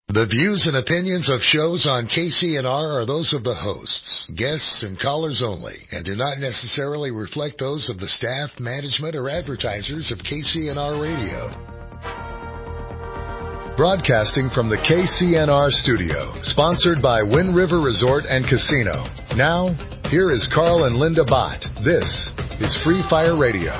The views and opinions of shows on KCNR are those of the hosts, guests, and callers only, and do not necessarily reflect those of the staff, management, or advertisers of KCNR Radio. Broadcasting from the KCNR studio, sponsored by Wind River Resort and Casino. Now, here is Carl and Linda Bott. This is Free Fire Radio.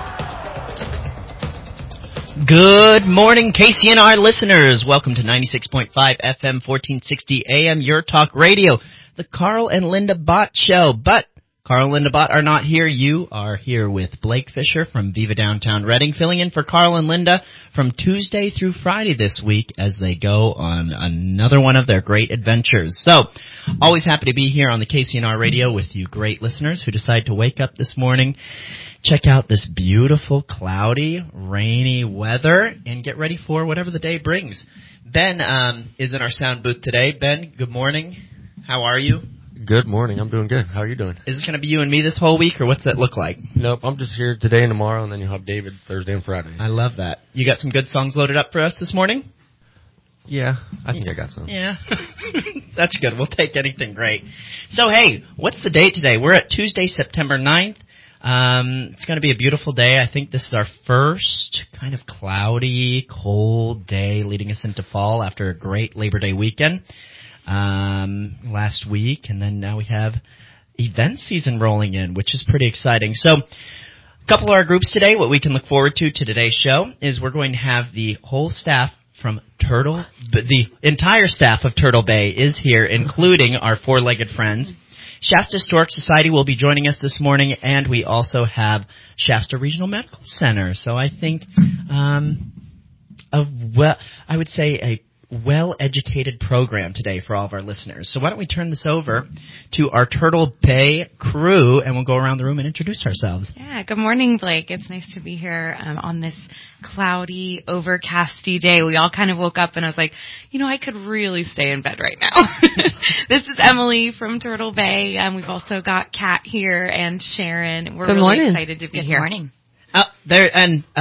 Good morning, KCNR listeners. Welcome to 96.5 FM, 1460 AM, Your Talk Radio, the Carl and Linda Bott Show. But Carl and Linda Bott are not here. You are here with Blake Fisher from Viva Downtown Reading, filling in for Carl and Linda from Tuesday through Friday this week as they go on another one of their great adventures. So, always happy to be here on the KCNR Radio with you great listeners who decide to wake up this morning, check out this beautiful, cloudy, rainy weather, and get ready for whatever the day brings. Ben is in our sound booth today. Ben, good morning. How are you? Good morning. I'm doing good. How are you doing? Is this going to be you and me this whole week, or what's that look like? Nope. I'm just here today and tomorrow, and then you'll have David Thursday and Friday. I love that. You got some good songs loaded up for us this morning? Yeah, I think I got some. Yeah. That's good. We'll take anything great. So, hey, what's the date today? We're at Tuesday, September 9th. It's going to be a beautiful day. I think this is our first kind of cloudy, cold day leading us into fall after a great Labor Day weekend last week. And then now we have event season rolling in, which is pretty exciting. So a couple of our groups today, what we can look forward to today's show is we're going to have the whole staff from the entire staff of Turtle Bay is here, including our four-legged friends. Shasta Historic Society will be joining us this morning, and we also have Shasta Regional Medical Center. So I think I would say a well-educated program today for all of our listeners. So why don't we turn this over to our Turtle Bay crew, and we'll go around the room and introduce ourselves. Yeah, good morning, Blake. It's nice to be here on this cloudy, overcasty day. We all kind of woke up, and I was like, I could really stay in bed right now. This is Emily from Turtle Bay. We've also got Kat here and Sharon. We're really excited to be here. Good morning. There's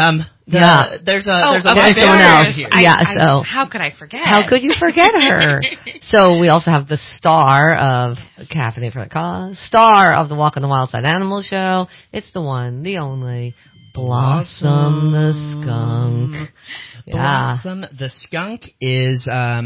someone else. So how could I forget? How could you forget her? So we also have the star of Caffeinated for the Cause, star of the Walk on the Wild Side Animal Show. It's the one, the only, Blossom the Skunk. Blossom the Skunk is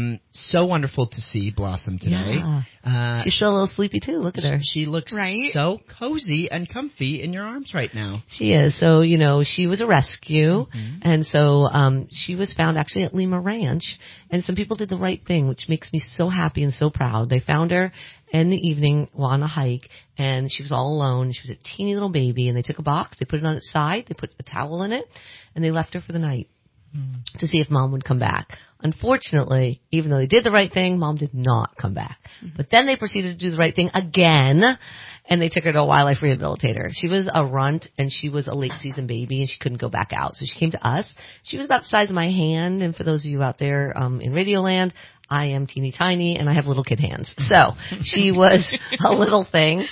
so wonderful to see Blossom today. Yeah. She's still a little sleepy too. Look at her. She looks so cozy and comfy in your arms right now. She is. So, she was a rescue, and so she was found actually at Lima Ranch, and some people did the right thing, which makes me so happy and so proud. They found her in the evening while on a hike, and she was all alone. She was a teeny little baby, and they took a box, they put it on its side, they put a towel in it, and they left her for the night to see if Mom would come back. Unfortunately, even though they did the right thing, Mom did not come back. But then they proceeded to do the right thing again, and they took her to a wildlife rehabilitator. She was a runt, and she was a late-season baby, and she couldn't go back out. So she came to us. She was about the size of my hand, and for those of you out there in Radioland, I am teeny tiny, and I have little kid hands. So she was a little thing,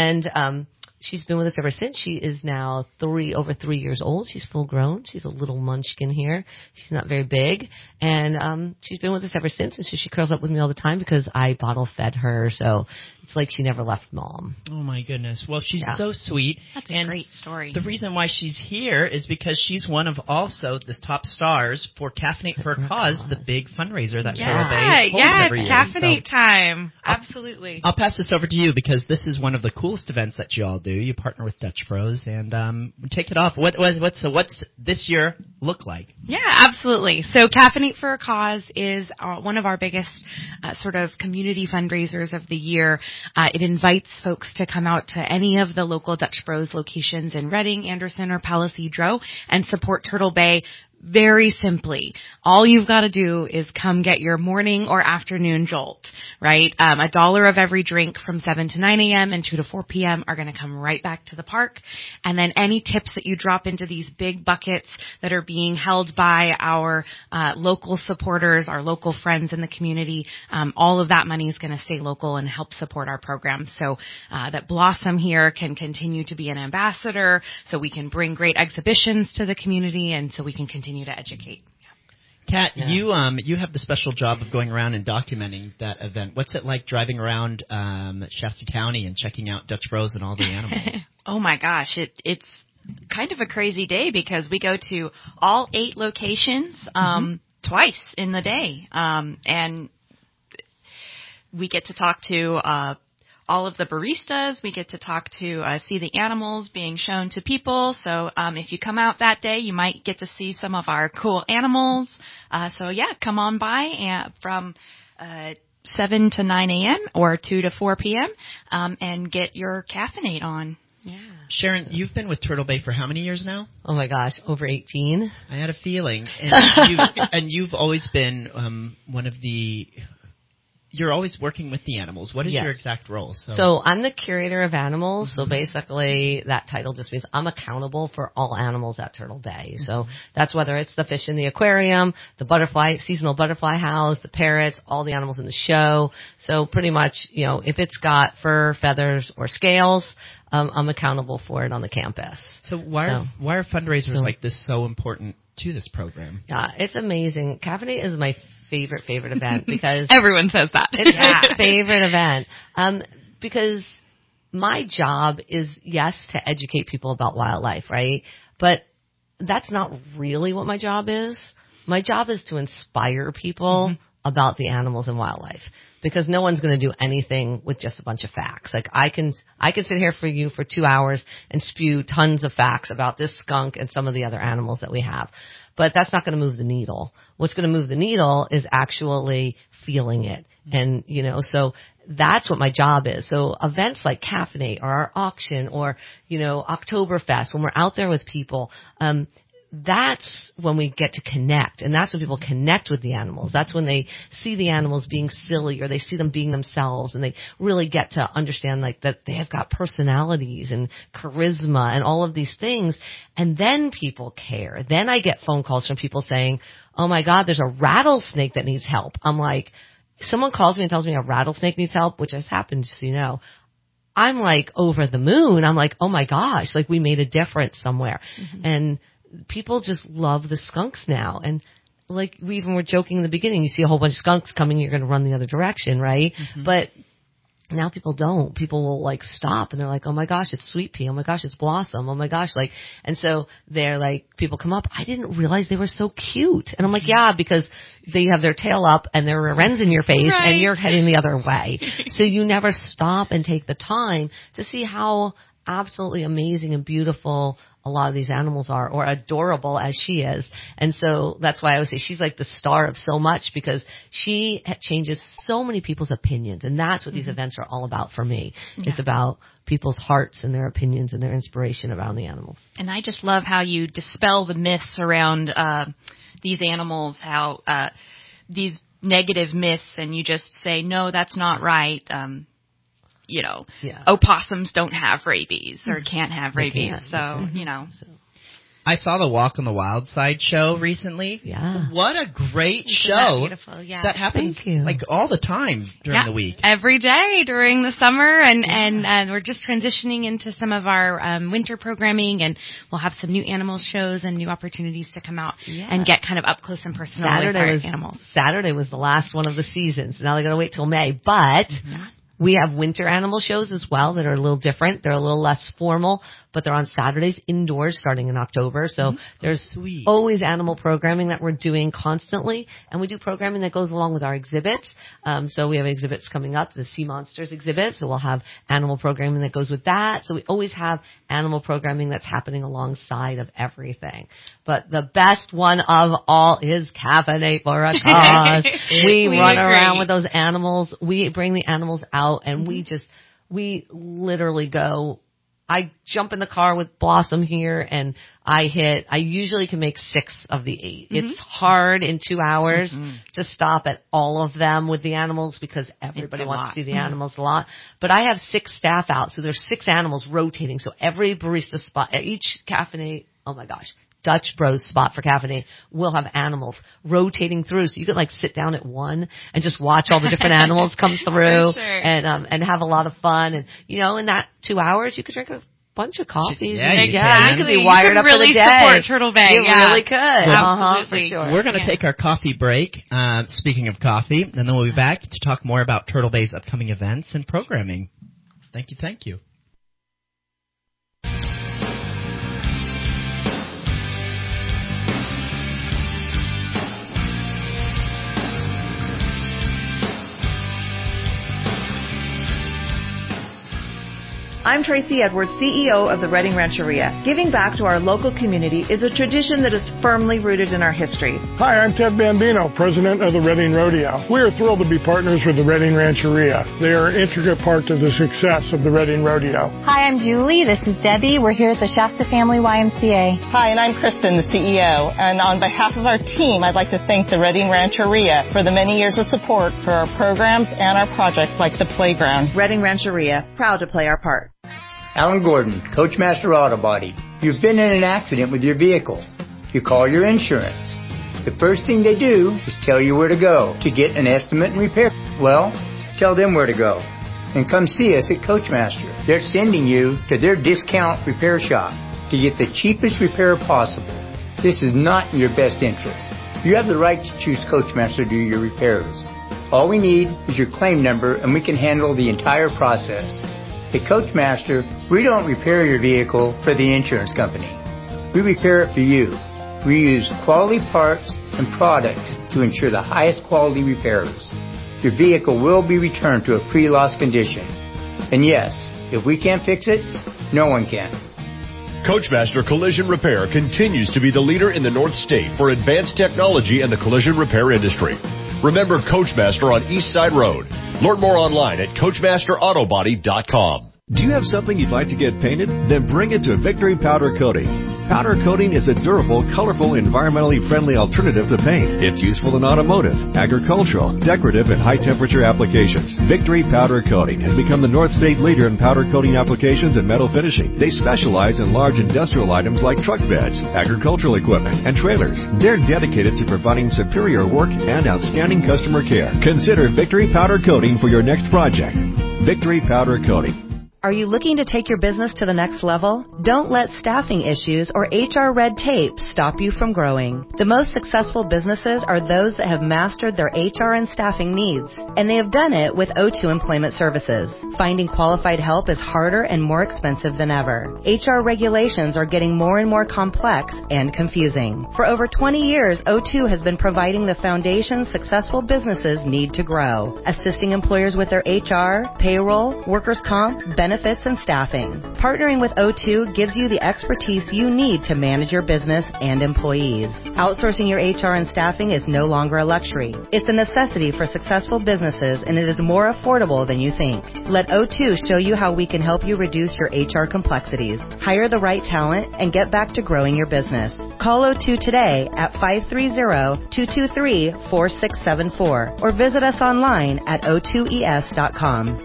and she's been with us ever since. She is now over 3 years old. She's full grown. She's a little munchkin here. She's not very big. And she's been with us ever since. And so she curls up with me all the time because I bottle fed her. So it's like she never left Mom. Oh, my goodness. Well, she's so sweet. That's a great story. The reason why she's here is because she's one of also the top stars for Caffeinate for a Cause, the big fundraiser that Turtle Bay holds every year. Caffeinate time. Absolutely. I'll pass this over to you because this is one of the coolest events that you all do. You partner with Dutch Bros and take it off. What's this year look like? Yeah, absolutely. So Caffeinate for a Cause is one of our biggest sort of community fundraisers of the year. It invites folks to come out to any of the local Dutch Bros locations in Reading, Anderson, or Palisadro and support Turtle Bay. Very simply, all you've got to do is come get your morning or afternoon jolt, right? $1 of every drink from 7 to 9 a.m. and 2 to 4 p.m. are going to come right back to the park. And then any tips that you drop into these big buckets that are being held by our local supporters, our local friends in the community, all of that money is going to stay local and help support our program. So that Blossom here can continue to be an ambassador, so we can bring great exhibitions to the community, and so we can continue to educate. Kat, Yeah. you have the special job of going around and documenting that event. What's it like driving around Shasta County and checking out Dutch Bros and all the animals? Oh my gosh, it's kind of a crazy day because we go to all 8 locations twice in the day, and we get to talk to all of the baristas. We get to talk to see the animals being shown to people. So if you come out that day, you might get to see some of our cool animals. So yeah, come on by from 7 to 9 a.m. or 2 to 4 p.m. And get your caffeinate on. Yeah. Sharon, you've been with Turtle Bay for how many years now? Oh my gosh, over 18. I had a feeling. And you've always been one of the... You're always working with the animals. What is your exact role? So I'm the curator of animals. So basically that title just means I'm accountable for all animals at Turtle Bay. So that's whether it's the fish in the aquarium, the seasonal butterfly house, the parrots, all the animals in the show. So pretty much, if it's got fur, feathers, or scales, I'm accountable for it on the campus. So why are fundraisers like this so important to this program? Yeah, it's amazing. Caffeinate is my favorite event because everyone says that. It's my favorite event. Because my job is, yes, to educate people about wildlife, right? But that's not really what my job is. My job is to inspire people about the animals and wildlife, because no one's going to do anything with just a bunch of facts. Like I can sit here for you for 2 hours and spew tons of facts about this skunk and some of the other animals that we have. But that's not going to move the needle. What's going to move the needle is actually feeling it. And, so that's what my job is. So events like Caffeinate or our auction or, Oktoberfest, when we're out there with people, that's when we get to connect, and that's when people connect with the animals. That's when they see the animals being silly, or they see them being themselves, and they really get to understand that they have got personalities and charisma and all of these things. And then people care. Then I get phone calls from people saying, "Oh my God, there's a rattlesnake that needs help." I'm like, someone calls me and tells me a rattlesnake needs help, which has happened, so I'm like over the moon. I'm like, oh my gosh, we made a difference somewhere. And people just love the skunks now. And we even were joking in the beginning, you see a whole bunch of skunks coming, you're going to run the other direction, right? But now people don't. People will stop and they're like, oh my gosh, it's Sweet Pea. Oh my gosh, it's Blossom. Oh my gosh. And so they're people come up, I didn't realize they were so cute. And I'm like, yeah, because they have their tail up and their rear ends in your face and you're heading the other way. So you never stop and take the time to see how absolutely amazing and beautiful a lot of these animals are, or adorable as she is. And so that's why I would say she's like the star of so much, because she changes so many people's opinions. And that's what these events are all about for me. Yeah. It's about people's hearts and their opinions and their inspiration around the animals. And I just love how you dispel the myths around these animals, how these negative myths, and you just say, no, that's not right. Opossums don't have rabies or can't have rabies. I saw the Walk on the Wild Side show recently. Yeah. What a great show. Beautiful, yeah. That happens all the time during the week. Every day during the summer, and we're just transitioning into some of our winter programming, and we'll have some new animal shows and new opportunities to come out and get kind of up close and personal with our animals. Saturday was the last one of the seasons. Now they're going to wait till May, but we have winter animal shows as well that are a little different. They're a little less formal, but they're on Saturdays indoors starting in October. So there's always animal programming that we're doing constantly. And we do programming that goes along with our exhibits. So we have exhibits coming up, the Sea Monsters exhibit. So we'll have animal programming that goes with that. So we always have animal programming that's happening alongside of everything. But the best one of all is Caffeinate for a Cause. we run around with those animals. We bring the animals out, and we literally go. I jump in the car with Blossom here, and I usually can make 6 of the 8. It's hard in 2 hours to stop at all of them with the animals, because everybody wants to see the animals a lot. But I have 6 staff out, so there's 6 animals rotating. So every barista spot, each Caffeinate, oh my gosh, Dutch Bros spot for Caffeinate will have animals rotating through. So you could sit down at one and just watch all the different animals come through and have a lot of fun. And, in that 2 hours, you could drink a bunch of coffees. Yeah, you you can. could be wired up really for the day. support Turtle Bay. You yeah. really could. Absolutely. For sure. We're going to take our coffee break, speaking of coffee, and then we'll be back to talk more about Turtle Bay's upcoming events and programming. Thank you. I'm Tracy Edwards, CEO of the Reading Rancheria. Giving back to our local community is a tradition that is firmly rooted in our history. Hi, I'm Ted Bambino, president of the Reading Rodeo. We are thrilled to be partners with the Reading Rancheria. They are an intricate part of the success of the Reading Rodeo. Hi, I'm Julie. This is Debbie. We're here at the Shasta Family YMCA. Hi, and I'm Kristen, the CEO. And on behalf of our team, I'd like to thank the Reading Rancheria for the many years of support for our programs and our projects like the playground. Reading Rancheria, proud to play our part. Alan Gordon, Coachmaster Auto Body. You've been in an accident with your vehicle. You call your insurance. The first thing they do is tell you where to go to get an estimate and repair. Well, tell them where to go. And come see us at Coachmaster. They're sending you to their discount repair shop to get the cheapest repair possible. This is not in your best interest. You have the right to choose Coachmaster to do your repairs. All we need is your claim number and we can handle the entire process. At Coachmaster, we don't repair your vehicle for the insurance company. We repair it for you. We use quality parts and products to ensure the highest quality repairs. Your vehicle will be returned to a pre-loss condition. And yes, if we can't fix it, no one can. Coachmaster Collision Repair continues to be the leader in the North State for advanced technology in the collision repair industry. Remember Coachmaster on East Side Road. Learn more online at CoachmasterAutobody.com. Do you have something you'd like to get painted? Then bring it to Victory Powder Coating. Powder coating is a durable, colorful, environmentally friendly alternative to paint. It's useful in automotive, agricultural, decorative, and high-temperature applications. Victory Powder Coating has become the North State leader in powder coating applications and metal finishing. They specialize in large industrial items like truck beds, agricultural equipment, and trailers. They're dedicated to providing superior work and outstanding customer care. Consider Victory Powder Coating for your next project. Victory Powder Coating. Are you looking to take your business to the next level? Don't let staffing issues or HR red tape stop you from growing. The most successful businesses are those that have mastered their HR and staffing needs, and they have done it with O2 Employment Services. Finding qualified help is harder and more expensive than ever. HR regulations are getting more and more complex and confusing. For over 20 years, O2 has been providing the foundation successful businesses need to grow, assisting employers with their HR, payroll, workers' comp, benefits, and staffing. Partnering with O2 gives you the expertise you need to manage your business and employees. Outsourcing your HR and staffing is no longer a luxury. It's a necessity for successful businesses, and it is more affordable than you think. Let O2 show you how we can help you reduce your HR complexities, hire the right talent, and get back to growing your business. Call O2 today at 530-223-4674 or visit us online at o2es.com.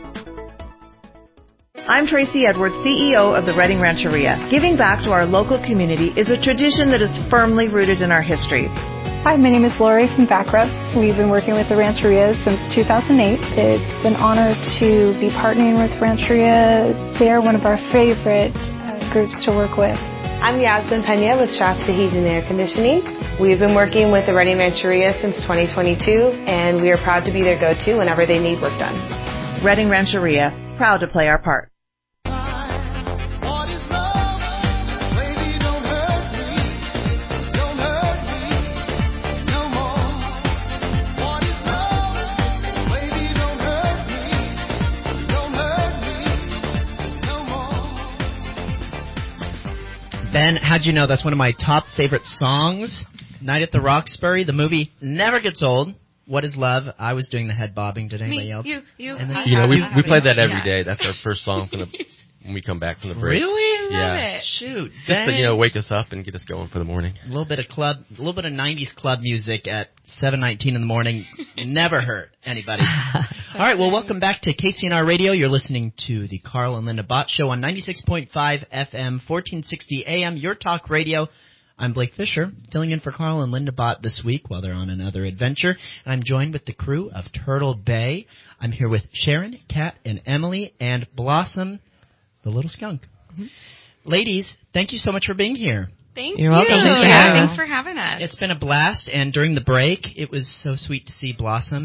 I'm Tracy Edwards, CEO of the Reading Rancheria. Giving back to our local community is a tradition that is firmly rooted in our history. Hi, my name is Lori from Backreps. We've been working with the Rancheria since 2008. It's an honor to be partnering with Rancheria. They are one of our favorite groups to work with. I'm Yasmin Pena with Shasta Heating and Air Conditioning. We've been working with the Reading Rancheria since 2022, and we are proud to be their go-to whenever they need work done. Reading Rancheria, proud to play our part. Ben, how'd you know that's one of my top favorite songs? Night at the Roxbury. The movie never gets old. What is Love? I was doing the head bobbing. Did anybody else? You know, we play that every day. That's our first song when we come back from the break. Really? Yeah. Love it. Shoot. Just to, wake us up and get us going for the morning. A little bit of 90s club music at 7:19 in the morning. Never hurt anybody. All right, well, welcome back to KCNR Radio. You're listening to the Carl and Linda Bott Show on 96.5 FM, 1460 AM, Your Talk Radio. I'm Blake Fisher, filling in for Carl and Linda Bott this week while they're on another adventure. And I'm joined with the crew of Turtle Bay. I'm here with Sharon, Kat, and Emily, and Blossom, the little skunk. Mm-hmm. ladies, thank you so much for being here. You're welcome. Thanks for having us. It's been a blast, and during the break, it was so sweet to see Blossom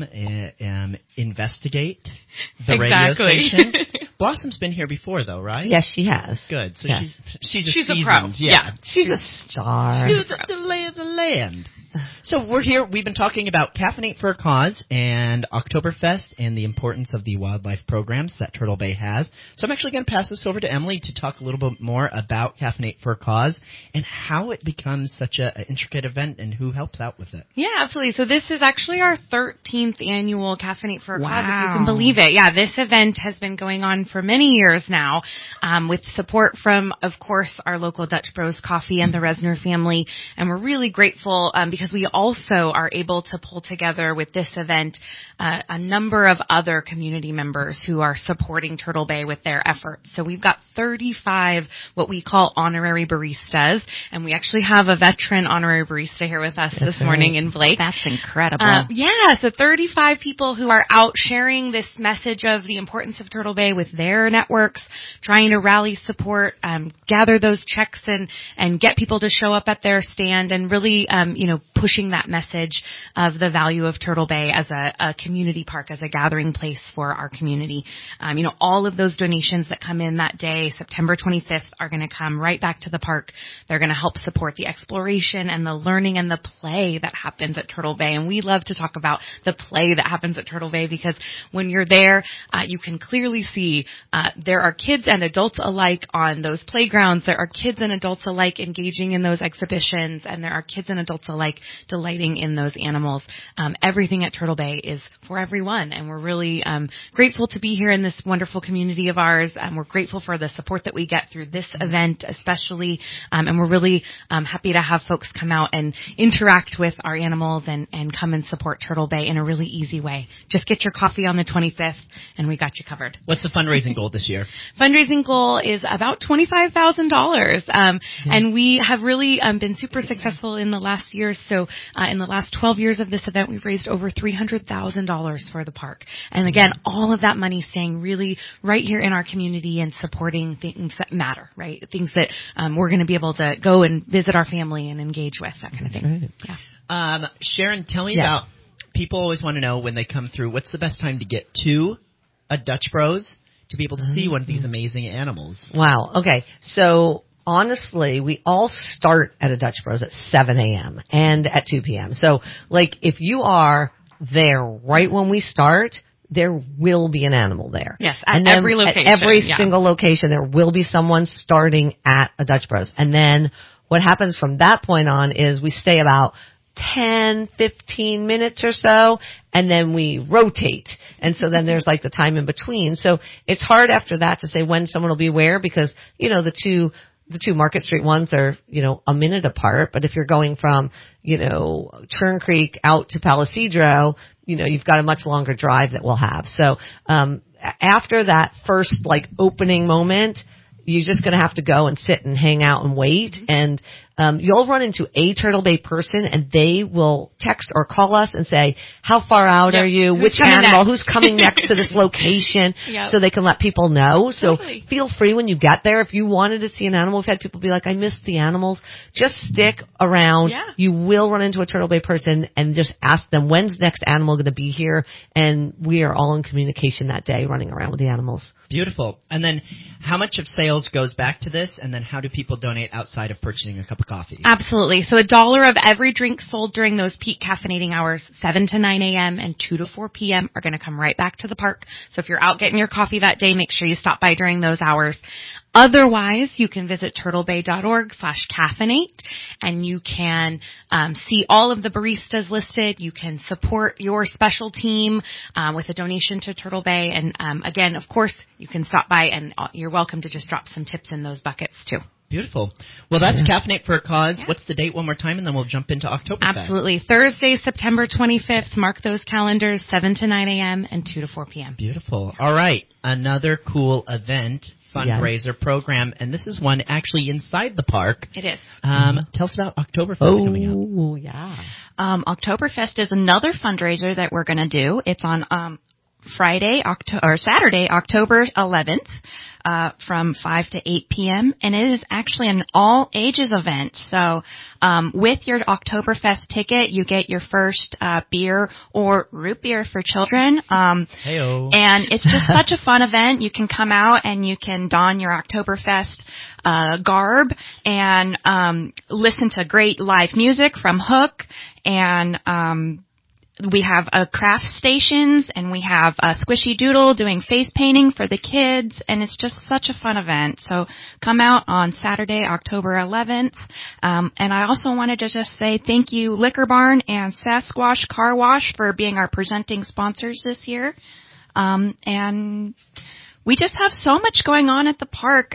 investigate the radio station. Blossom's been here before, though, right? Yes, she has. Good. So yes. she's a pro. Yeah. She's a star. She's the lay of the land. So we're here. We've been talking about Caffeinate for a Cause and Oktoberfest and the importance of the wildlife programs that Turtle Bay has. So I'm actually going to pass this over to Emily to talk a little bit more about Caffeinate for a Cause and how it becomes such an intricate event and who helps out with it. Yeah, absolutely. So this is actually our 13th annual Caffeinate for a Cause, if you can believe it. Yeah, this event has been going on for many years now, with support from, of course, our local Dutch Bros Coffee and the Resner family. And we're really grateful because we also are able to pull together with this event a number of other community members who are supporting Turtle Bay with their efforts. So we've got 35 what we call honorary baristas, and we actually have a veteran honorary barista here with us this morning in Blake. That's incredible. So 35 people who are out sharing this message of the importance of Turtle Bay with their networks, trying to rally support, gather those checks and get people to show up at their stand and really, pushing that message of the value of Turtle Bay as a community park, as a gathering place for our community. All of those donations that come in that day, September 25th, are going to come right back to the park. They're going to help support the exploration and the learning and the play that happens at Turtle Bay. And we love to talk about the play that happens at Turtle Bay because when you're there, you can clearly see there are kids and adults alike on those playgrounds. There are kids and adults alike engaging in those exhibitions, and there are kids and adults alike delighting in those animals. Everything at Turtle Bay is for everyone, and we're really grateful to be here in this wonderful community of ours. We're grateful for the support that we get through this event especially, and we're really happy to have folks come out and interact with our animals and come and support Turtle Bay in a really easy way. Just get your coffee on the 25th, and we got you covered. What's the fundraising goal this year? Fundraising goal is about $25,000, and we have really been super successful in the last year. So in the last 12 years of this event, we've raised over $300,000 for the park. And again, all of that money staying really right here in our community and supporting things that matter, right? Things that we're going to be able to go and visit our family and engage with, that kind of thing. Right. Yeah. Sharon, tell me about, people always want to know when they come through, what's the best time to get to a Dutch Bros to be able to see one of these amazing animals? Wow. Okay. So honestly, we all start at a Dutch Bros at 7 a.m. and at 2 p.m. So, if you are there right when we start, there will be an animal there. Yes, at every location. At every single location, there will be someone starting at a Dutch Bros. And then what happens from that point on is we stay about 10, 15 minutes or so, and then we rotate. And so then there's the time in between. So it's hard after that to say when someone will be where because, the two Market Street ones are, a minute apart. But if you're going from, Churn Creek out to Palisadro, you've got a much longer drive that we'll have. So, after that first, opening moment, you're just going to have to go and sit and hang out and wait. And you'll run into a Turtle Bay person, and they will text or call us and say, how far out are you? Which animal? Who's coming next to this location? So they can let people know. So feel free when you get there. If you wanted to see an animal, we've had people be like, I missed the animals. Just stick around. You will run into a Turtle Bay person and just ask them, when's the next animal going to be here? And we are all in communication that day running around with the animals. Beautiful. And then how much of sales goes back to this? And then how do people donate outside of purchasing a cup of coffee? Absolutely. So $1 of every drink sold during those peak caffeinating hours, 7 to 9 a.m. and 2 to 4 p.m. are going to come right back to the park. So if you're out getting your coffee that day, make sure you stop by during those hours. Otherwise, you can visit turtlebay.org/caffeinate, and you can see all of the baristas listed. You can support your special team with a donation to Turtle Bay. And again, of course, you can stop by, and you're welcome to just drop some tips in those buckets, too. Beautiful. Well, that's Caffeinate for a Cause. What's the date one more time, and then we'll jump into Oktoberfest. Absolutely. Thursday, September 25th. Mark those calendars, 7 to 9 a.m. and 2 to 4 p.m. Beautiful. All right. Another cool event, fundraiser program, and this is one actually inside the park. It is. Tell us about Oktoberfest coming up. Oh, yeah. Oktoberfest is another fundraiser that we're going to do. It's on Saturday, October 11th. From 5 to 8 p.m. and it is actually an all ages event. So, with your Oktoberfest ticket, you get your first, beer or root beer for children. Heyo. And it's just such a fun event. You can come out and you can don your Oktoberfest, garb and, listen to great live music from Hook and, we have craft stations and we have Squishy Doodle doing face painting for the kids, and it's just such a fun event. So come out on Saturday, October 11th. And I also wanted to just say thank you, Liquor Barn and Sasquatch Car Wash, for being our presenting sponsors this year. And we just have so much going on at the park.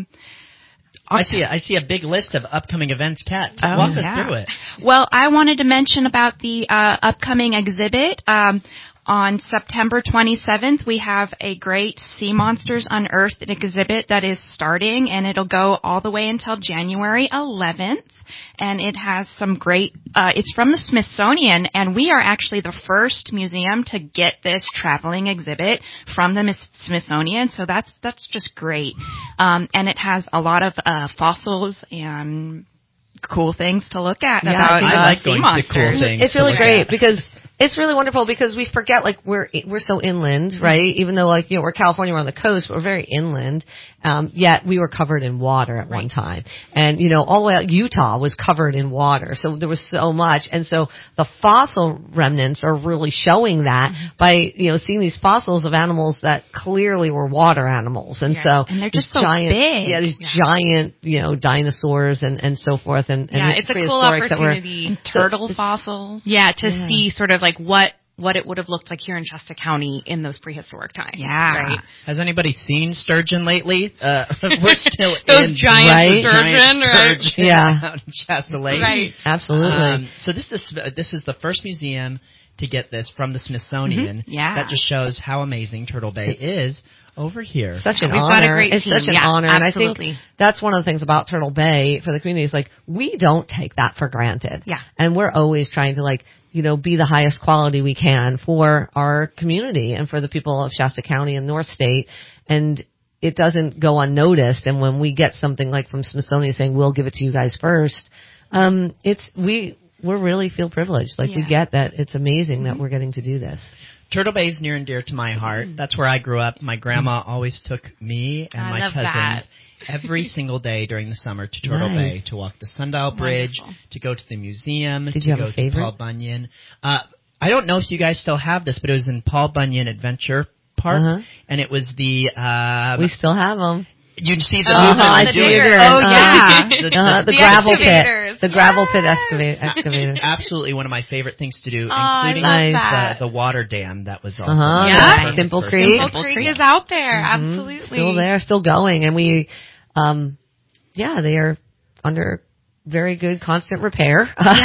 I see a big list of upcoming events, Kat. Walk us through it. Well, I wanted to mention about the upcoming exhibit. On September 27th, we have a great Sea Monsters Unearthed exhibit that is starting, and it'll go all the way until January 11th. And it has some great, it's from the Smithsonian, and we are actually the first museum to get this traveling exhibit from the Smithsonian, so that's just great. And it has a lot of fossils and cool things to look at about I like sea going monsters. to cool things. It's really great because it's really wonderful because we forget, like, we're so inland, right? Even though, like, we're California, we're on the coast, but we're very inland. Yet we were covered in water at one time. And, all the way out, Utah was covered in water. So there was so much. And so the fossil remnants are really showing that by, seeing these fossils of animals that clearly were water animals. And so. And they're just so giant, big. Yeah, these giant, dinosaurs and so forth. And it's a cool opportunity. Turtle fossils. Yeah, to see sort of like what it would have looked like here in Shasta County in those prehistoric times. Yeah. Right? Has anybody seen sturgeon lately? We're still those in giant sturgeon, right? Yeah. Out in Shasta Lake. Right. Absolutely. So this is the first museum to get this from the Smithsonian. Mm-hmm. Yeah. That just shows how amazing Turtle Bay is over here. Such an We've honor. got a great it's team. such an Yeah, honor. absolutely. And I think that's one of the things about Turtle Bay for the community is, like, we don't take that for granted. Yeah. And we're always trying to, like, be the highest quality we can for our community and for the people of Shasta County and North State. And it doesn't go unnoticed. And when we get something like from Smithsonian saying, we'll give it to you guys first, we really feel privileged. Like, we get that it's amazing that we're getting to do this. Turtle Bay is near and dear to my heart. That's where I grew up. My grandma always took me and my cousins every single day during the summer to Turtle Bay to walk the Sundial Bridge, to go to the museum, Did you have go a favorite? to Paul Bunyan. I don't know if you guys still have this, but it was in Paul Bunyan Adventure Park, and it was the... we still have them. You see the I see you doing. Oh, yeah. The gravel pit. The gravel pit excavators. Absolutely one of my favorite things to do, including the water dam that was also Yeah, Dimple Creek. Dimple Creek is out there. Absolutely. Still there, still going. And we, they are under very good constant repair.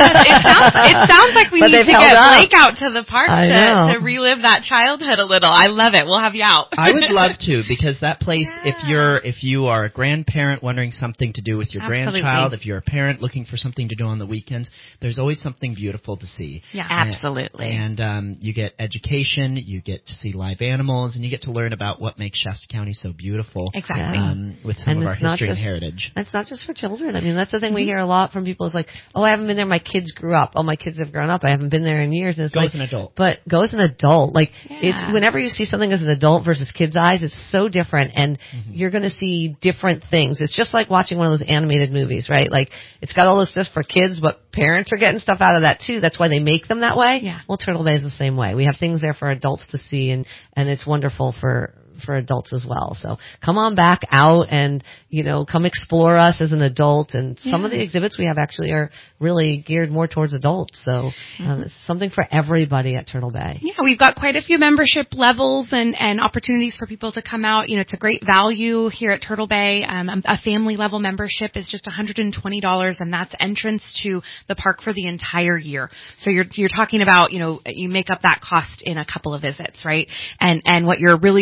It sounds like we need to get Blake out to the park to relive that childhood a little. I love it. We'll have you out. I would love to, because that place, if you are a grandparent wanting something to do with your grandchild, if you're a parent looking for something to do on the weekends, there's always something beautiful to see. Yeah, absolutely. And you get education, you get to see live animals, and you get to learn about what makes Shasta County so beautiful. Exactly. With some of our history and heritage. It's not just for children. I mean, that's the thing we hear a lot from people is like, I haven't been there. My kids grew up. My kids have grown up. I haven't been there in years. And it's go as an adult. But go as an adult. Like, it's whenever you see something as an adult versus kids' eyes, it's so different. And you're going to see different things. It's just like watching one of those animated movies, right? Like, it's got all this stuff for kids, but parents are getting stuff out of that too. That's why they make them that way. Yeah. Well, Turtle Bay is the same way. We have things there for adults to see, and it's wonderful for adults as well. So come on back out and, come explore us as an adult. And some of the exhibits we have actually are really geared more towards adults. So it's something for everybody at Turtle Bay. Yeah, we've got quite a few membership levels and opportunities for people to come out. It's a great value here at Turtle Bay. A family level membership is just $120, and that's entrance to the park for the entire year. So you're talking about, you make up that cost in a couple of visits, right? And what you're really providing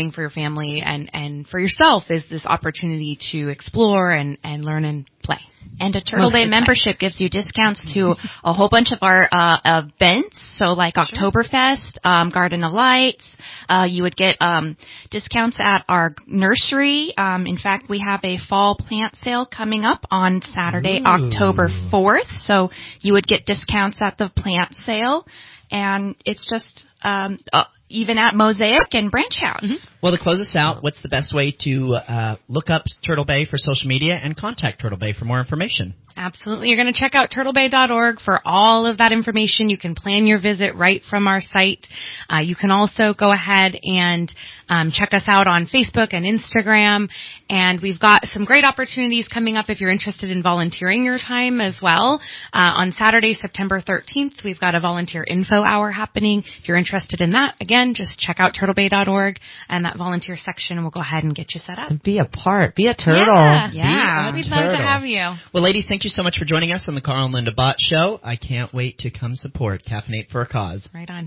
exciting for your family and for yourself is this opportunity to explore and learn and play. And a Turtle Bay membership gives you discounts to a whole bunch of our events, so like Oktoberfest, Garden of Lights. You would get discounts at our nursery. In fact, we have a fall plant sale coming up on Saturday, October 4th. So you would get discounts at the plant sale. And it's just even at Mosaic and Branch House. Well, to close us out, what's the best way to look up Turtle Bay for social media and contact Turtle Bay for more information? Absolutely. You're going to check out turtlebay.org for all of that information. You can plan your visit right from our site. You can also go ahead and check us out on Facebook and Instagram. And we've got some great opportunities coming up if you're interested in volunteering your time as well. On Saturday, September 13th, we've got a volunteer info hour happening. If you're interested in that, again, just check out turtlebay.org and that volunteer section, and we'll go ahead and get you set up. Be a part. Be a turtle. Yeah. We'd love to have you. Well, ladies, thank you so much for joining us on the Carl and Linda Bott Show. I can't wait to come support Caffeinate for a Cause. Right on.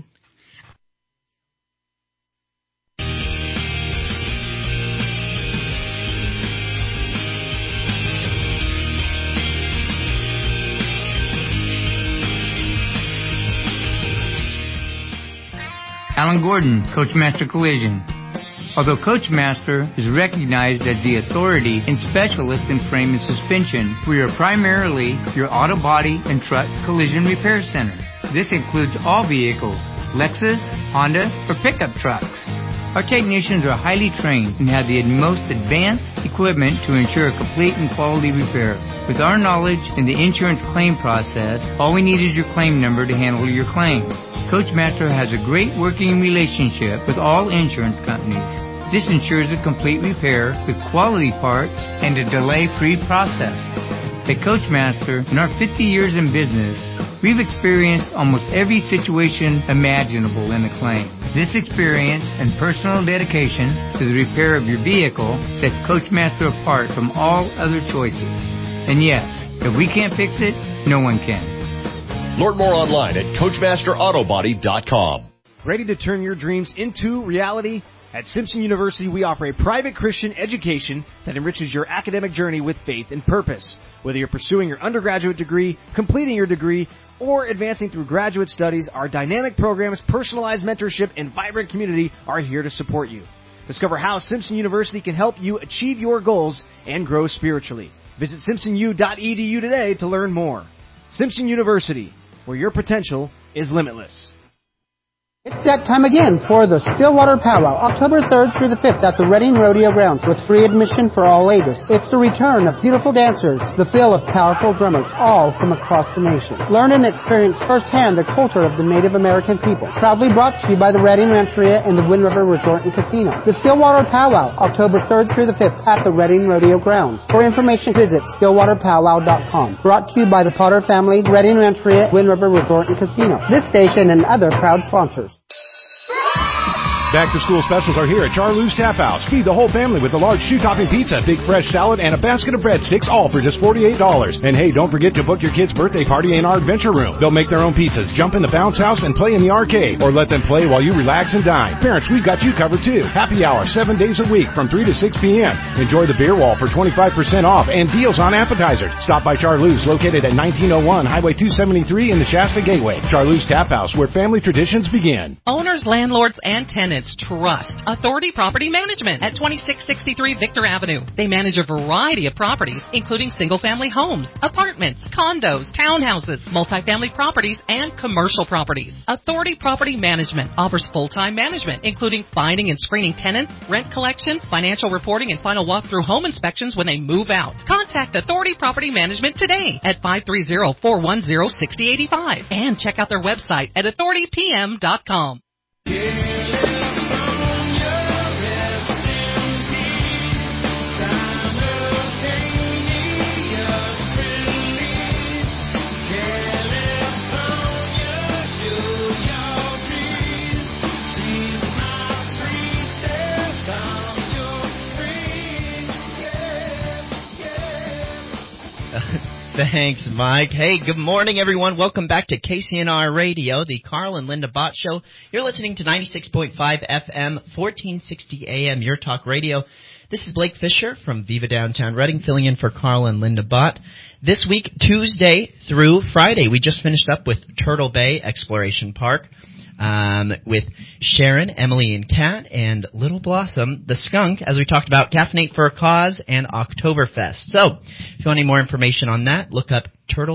Alan Gordon, Coachmaster Collision. Although Coachmaster is recognized as the authority and specialist in frame and suspension, we are primarily your auto body and truck collision repair center. This includes all vehicles, Lexus, Honda, or pickup trucks. Our technicians are highly trained and have the most advanced equipment to ensure a complete and quality repair. With our knowledge in the insurance claim process, all we need is your claim number to handle your claim. Coachmaster has a great working relationship with all insurance companies. This ensures a complete repair with quality parts and a delay-free process. At Coachmaster, in our 50 years in business, we've experienced almost every situation imaginable in a claim. This experience and personal dedication to the repair of your vehicle sets Coachmaster apart from all other choices. And yes, if we can't fix it, no one can. Learn more online at CoachmasterAutobody.com. Ready to turn your dreams into reality? At Simpson University, we offer a private Christian education that enriches your academic journey with faith and purpose. Whether you're pursuing your undergraduate degree, completing your degree, or advancing through graduate studies, our dynamic programs, personalized mentorship, and vibrant community are here to support you. Discover how Simpson University can help you achieve your goals and grow spiritually. Visit simpsonu.edu today to learn more. Simpson University, where your potential is limitless. It's that time again for the Stillwater Powwow, October 3rd through the 5th at the Reading Rodeo Grounds with free admission for all ages. It's the return of beautiful dancers, the feel of powerful drummers, all from across the nation. Learn and experience firsthand the culture of the Native American people. Proudly brought to you by the Reading Rancheria and the Wind River Resort and Casino. The Stillwater Powwow, October 3rd through the 5th at the Reading Rodeo Grounds. For information, visit stillwaterpowwow.com. Brought to you by the Potter family, Reading Rancheria, Wind River Resort and Casino. This station and other proud sponsors. Back-to-school specials are here at Charlie's Tap House. Feed the whole family with a large shoe-topping pizza, big fresh salad, and a basket of breadsticks, all for just $48. And hey, don't forget to book your kid's birthday party in our adventure room. They'll make their own pizzas, jump in the bounce house, and play in the arcade. Or let them play while you relax and dine. Parents, we've got you covered too. Happy hour 7 days a week from 3 to 6 p.m. Enjoy the beer wall for 25% off and deals on appetizers. Stop by Charlie's, located at 1901 Highway 273 in the Shasta Gateway. Charlie's Tap House, where family traditions begin. Owners, landlords, and tenants trust Authority Property Management at 2663 Victor Avenue. They manage a variety of properties, including single-family homes, apartments, condos, townhouses, multifamily properties, and commercial properties. Authority Property Management offers full-time management, including finding and screening tenants, rent collection, financial reporting, and final walkthrough home inspections when they move out. Contact Authority Property Management today at 530-410-6085 and check out their website at authoritypm.com. Thanks, Mike. Hey, good morning, everyone. Welcome back to KCNR Radio, the Carl and Linda Bott Show. You're listening to 96.5 FM, 1460 AM, Your Talk Radio. This is Blake Fisher from Viva Downtown Reading, filling in for Carl and Linda Bott. This week, Tuesday through Friday, we just finished up with Turtle Bay Exploration Park. With Sharon, Emily, and Kat, and Little Blossom, the skunk, as we talked about Caffeinate for a Cause and Oktoberfest. So, if you want any more information on that, look up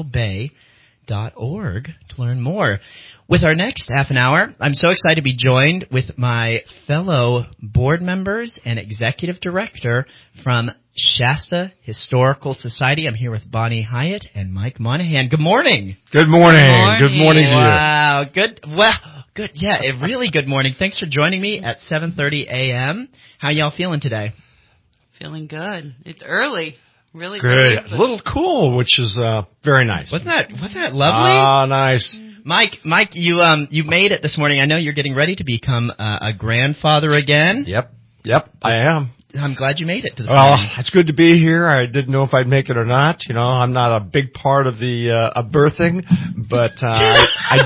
turtlebay.org to learn more. With our next half an hour, I'm so excited to be joined with my fellow board members and executive director from Shasta Historical Society. I'm here with Bonnie Hyatt and Mike Monahan. Good morning. Good morning. Good morning to you. Wow. Good. Well, good. Yeah, really good morning. Thanks for joining me at 7:30 a.m. How y'all feeling today? Feeling good. It's early. Really good. Early, a little cool, which is very nice. Wasn't that lovely? Ah, nice. Mike, you made it this morning. I know you're getting ready to become a grandfather again. Yep, I am. I'm glad you made it to this Well, morning. it's good to be here. I didn't know if I'd make it or not. You know, I'm not a big part of the of birthing, but I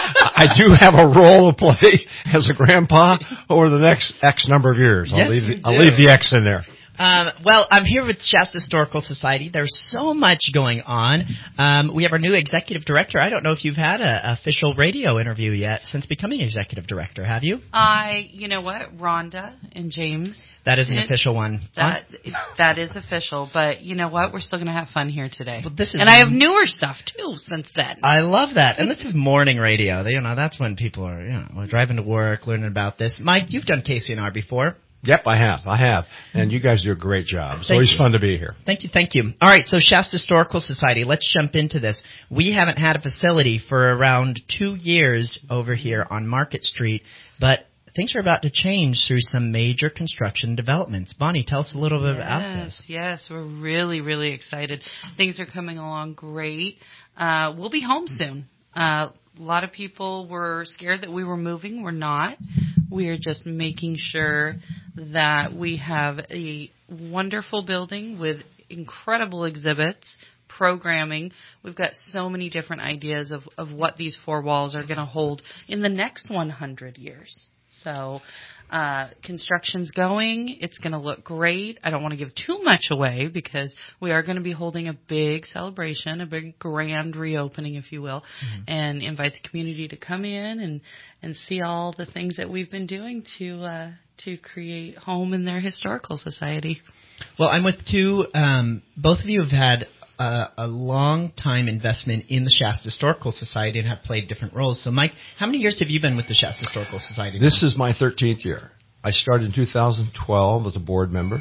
do have a role to play as a grandpa over the next X number of years. I'll leave the X in there. Well, I'm here with Shasta Historical Society. There's so much going on. We have our new executive director. I don't know if you've had an official radio interview yet since becoming executive director, have you? You know what, Rhonda and James. That is an official one. That is official, but you know what? We're still going to have fun here today. But I have newer stuff, too, since then. I love that. And this is morning radio. That's when people are, driving to work, learning about this. Mike, you've done KCNR before. Yep, I have. And you guys do a great job. It's always fun to be here. Thank you. All right, so Shasta Historical Society, let's jump into this. We haven't had a facility for around 2 years over here on Market Street, but things are about to change through some major construction developments. Bonnie, tell us a little bit about this. Yes, we're really, really excited. Things are coming along great. We'll be home soon. A lot of people were scared that we were moving. We're not. We are just making sure that we have a wonderful building with incredible exhibits, programming. We've got so many different ideas of what these four walls are going to hold in the next 100 years. So construction's going. It's going to look great. I don't want to give too much away because we are going to be holding a big celebration, a big grand reopening, if you will, and invite the community to come in and see all the things that we've been doing to create home in their historical society. Well, I'm with two. Both of you have had a long time investment in the Shasta Historical Society and have played different roles. So, Mike, how many years have you been with the Shasta Historical Society? This is my 13th year. I started in 2012 as a board member.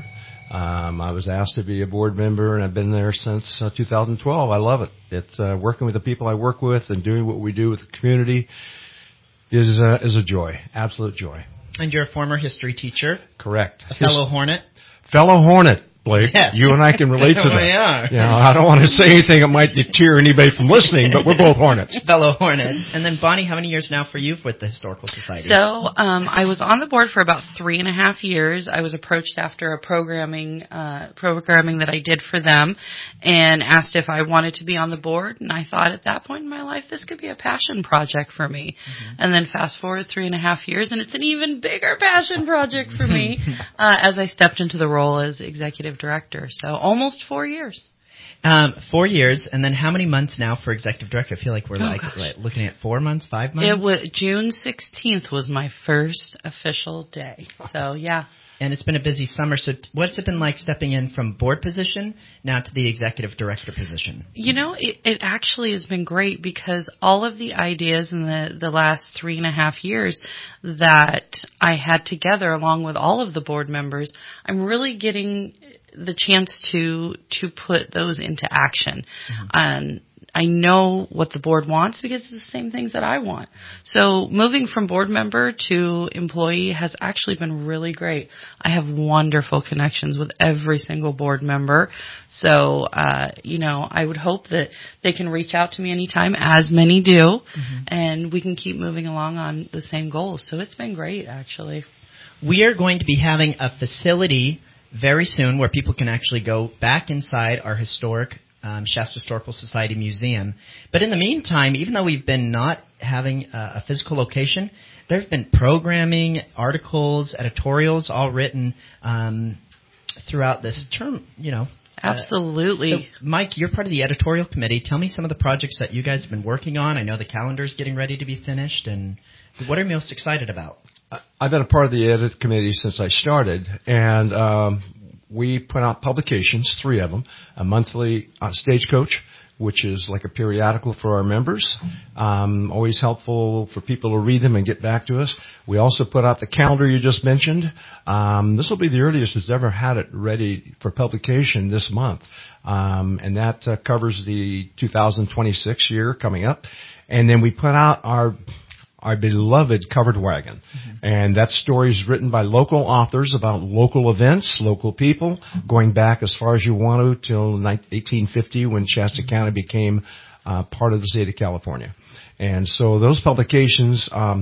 I was asked to be a board member, and I've been there since 2012. I love it. It's working with the people I work with and doing what we do with the community is a joy, absolute joy. And you're a former history teacher. Correct. A fellow Hornet. Fellow Hornet. Blake, yes. You and I can relate to that. We are. You know, I don't want to say anything that might deter anybody from listening, but we're both Hornets. Fellow Hornets. And then, Bonnie, how many years now for you with the Historical Society? So I was on the board for about 3.5 years. I was approached after a programming that I did for them and asked if I wanted to be on the board. And I thought at that point in my life, this could be a passion project for me. And then fast forward 3.5 years, and it's an even bigger passion project for me as I stepped into the role as executive director. So almost 4 years. 4 years, and then how many months now for executive director? I feel like we're looking at 4 months, 5 months? It was June 16th was my first official day. So, yeah. And it's been a busy summer. So what's it been like stepping in from board position now to the executive director position? You know, it actually has been great because all of the ideas in the last 3.5 years that I had together along with all of the board members, I'm really getting the chance to put those into action. I know what the board wants because it's the same things that I want. So moving from board member to employee has actually been really great. I have wonderful connections with every single board member. So, I would hope that they can reach out to me anytime, as many do, and we can keep moving along on the same goals. So it's been great, actually. We are going to be having a facility very soon where people can actually go back inside our historic Shasta Historical Society Museum. But in the meantime, even though we've been not having a physical location, there have been programming, articles, editorials, all written throughout this term, Absolutely. So, Mike, you're part of the editorial committee. Tell me some of the projects that you guys have been working on. I know the calendar's getting ready to be finished, and what are you most excited about? I've been a part of the edit committee since I started, and we put out publications, 3 of them, a monthly Stagecoach, which is like a periodical for our members, always helpful for people to read them and get back to us. We also put out the calendar you just mentioned. This will be the earliest who's ever had it ready for publication this month, and that covers the 2026 year coming up. And then we put out our beloved Covered Wagon. And that story is written by local authors about local events, local people, going back as far as you want to till 1850 when Shasta County became part of the state of California. And so those publications are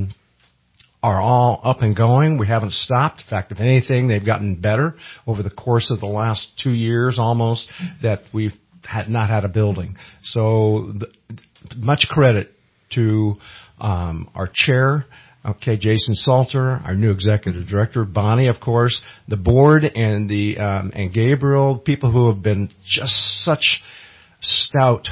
all up and going. We haven't stopped. In fact, if anything, they've gotten better over the course of the last 2 years almost that we've not had a building. So much credit to our chair, Jason Salter, our new executive director, Bonnie, of course, the board, and and Gabriel, people who have been just such stout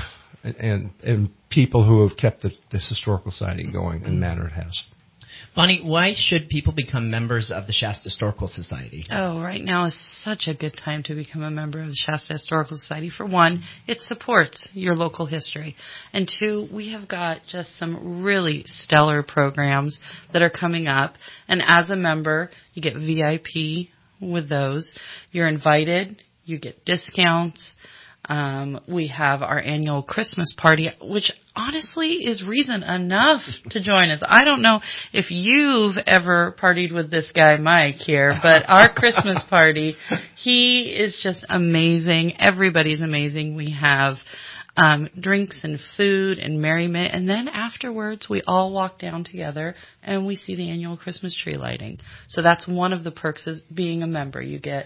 and people who have kept this historical society going in the manner it has. Bonnie, why should people become members of the Shasta Historical Society? Oh, right now is such a good time to become a member of the Shasta Historical Society. For one, it supports your local history. And 2, we have got just some really stellar programs that are coming up. And as a member, you get VIP with those. You're invited. You get discounts. We have our annual Christmas party, which honestly is reason enough to join us. I don't know if you've ever partied with this guy, Mike, here, but our Christmas party, he is just amazing. Everybody's amazing. We have drinks and food and merriment, and then afterwards we all walk down together and we see the annual Christmas tree lighting. So that's one of the perks of being a member. You get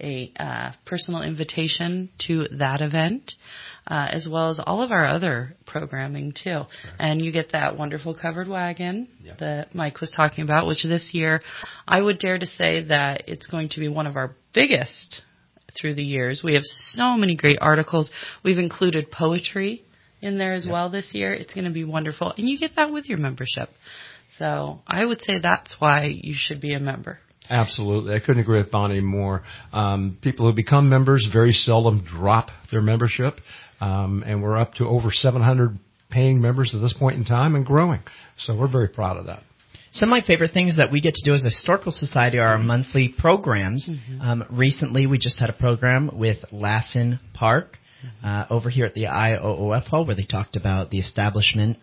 a personal invitation to that event, as well as all of our other programming too. Right. And you get that wonderful Covered Wagon that Mike was talking about, which this year I would dare to say that it's going to be one of our biggest through the years. We have so many great articles. We've included poetry in there as well this year. It's going to be wonderful. And you get that with your membership. So I would say that's why you should be a member. Absolutely. I couldn't agree with Bonnie more. People who become members very seldom drop their membership, and we're up to over 700 paying members at this point in time and growing. So we're very proud of that. Some of my favorite things that we get to do as a historical society are our monthly programs. Recently, we just had a program with Lassen Park over here at the IOOF Hall where they talked about the establishment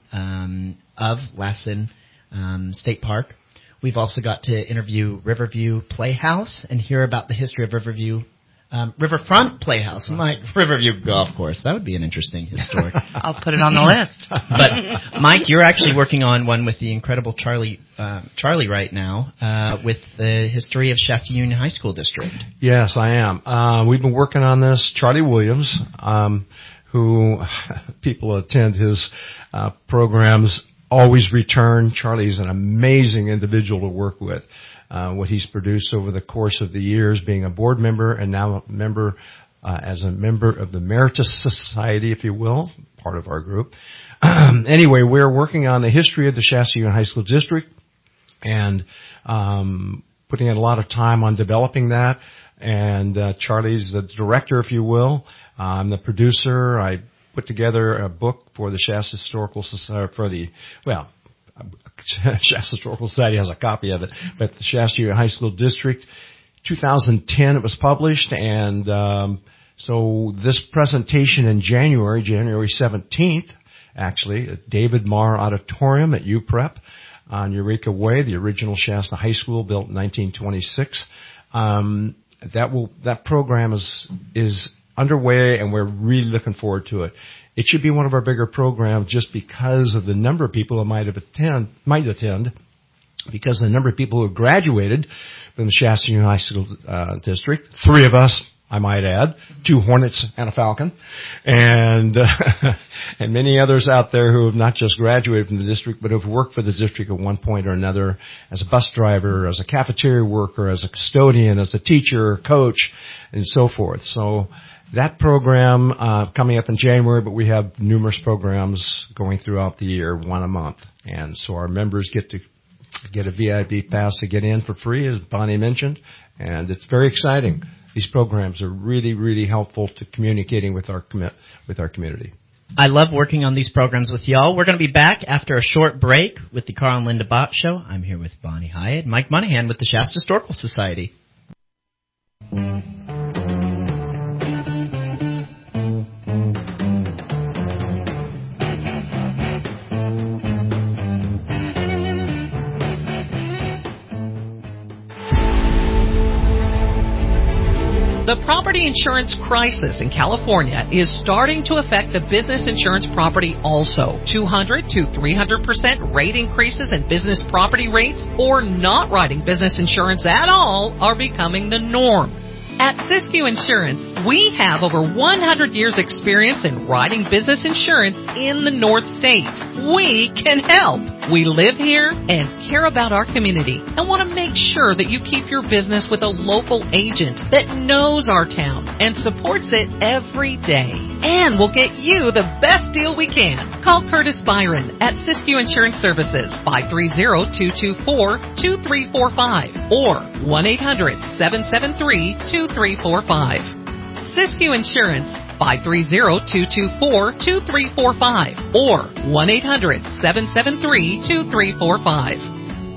of Lassen State Park. We've also got to interview Riverview Playhouse and hear about the history of Riverview Riverfront Playhouse. Riverview Golf Course. That would be an interesting historic. I'll put it on the list. But, Mike, you're actually working on one with the incredible Charlie right now with the history of Shasta Union High School District. Yes, I am. We've been working on this. Charlie Williams, who people attend his programs always return. Charlie's an amazing individual to work with. What he's produced over the course of the years, being a board member and now a member as a member of the Emeritus Society, if you will, part of our group. Anyway, we're working on the history of the Shasta Union High School District and putting in a lot of time on developing that. And Charlie's the director, if you will. I'm the producer. I put together a book for the Shasta Historical Society, Shasta Historical Society has a copy of it, but the Shasta Union High School District, 2010 it was published, and so this presentation in January 17th, actually, at David Marr Auditorium at UPrep on Eureka Way, the original Shasta High School built in 1926. That program is underway, and we're really looking forward to it. It should be one of our bigger programs just because of the number of people that might attend, because the number of people who have graduated from the Shasta Union High School District, 3 of us I might add, 2 Hornets and a Falcon, and and many others out there who have not just graduated from the district, but have worked for the district at one point or another as a bus driver, as a cafeteria worker, as a custodian, as a teacher, coach, and so forth. So that program coming up in January, but we have numerous programs going throughout the year, one a month. And so our members get to get a VIP pass to get in for free, as Bonnie mentioned, and it's very exciting. These programs are really, really helpful to communicating with our community. I love working on these programs with y'all. We're going to be back after a short break with the Carl and Linda Bott Show. I'm here with Bonnie Hyatt, Mike Monahan with the Shasta Historical Society. The property insurance crisis in California is starting to affect the business insurance property also. 200 to 300% rate increases in business property rates or not writing business insurance at all are becoming the norm. At Siskiyou Insurance, we have over 100 years experience in writing business insurance in the North States. We can help. We live here and care about our community and want to make sure that you keep your business with a local agent that knows our town and supports it every day. And we'll get you the best deal we can. Call Curtis Byron at Siskiyou Insurance Services, 530-224-2345 or 1-800-773-2345. Siskiyou Insurance, 530-224-2345 or 1-800-773-2345.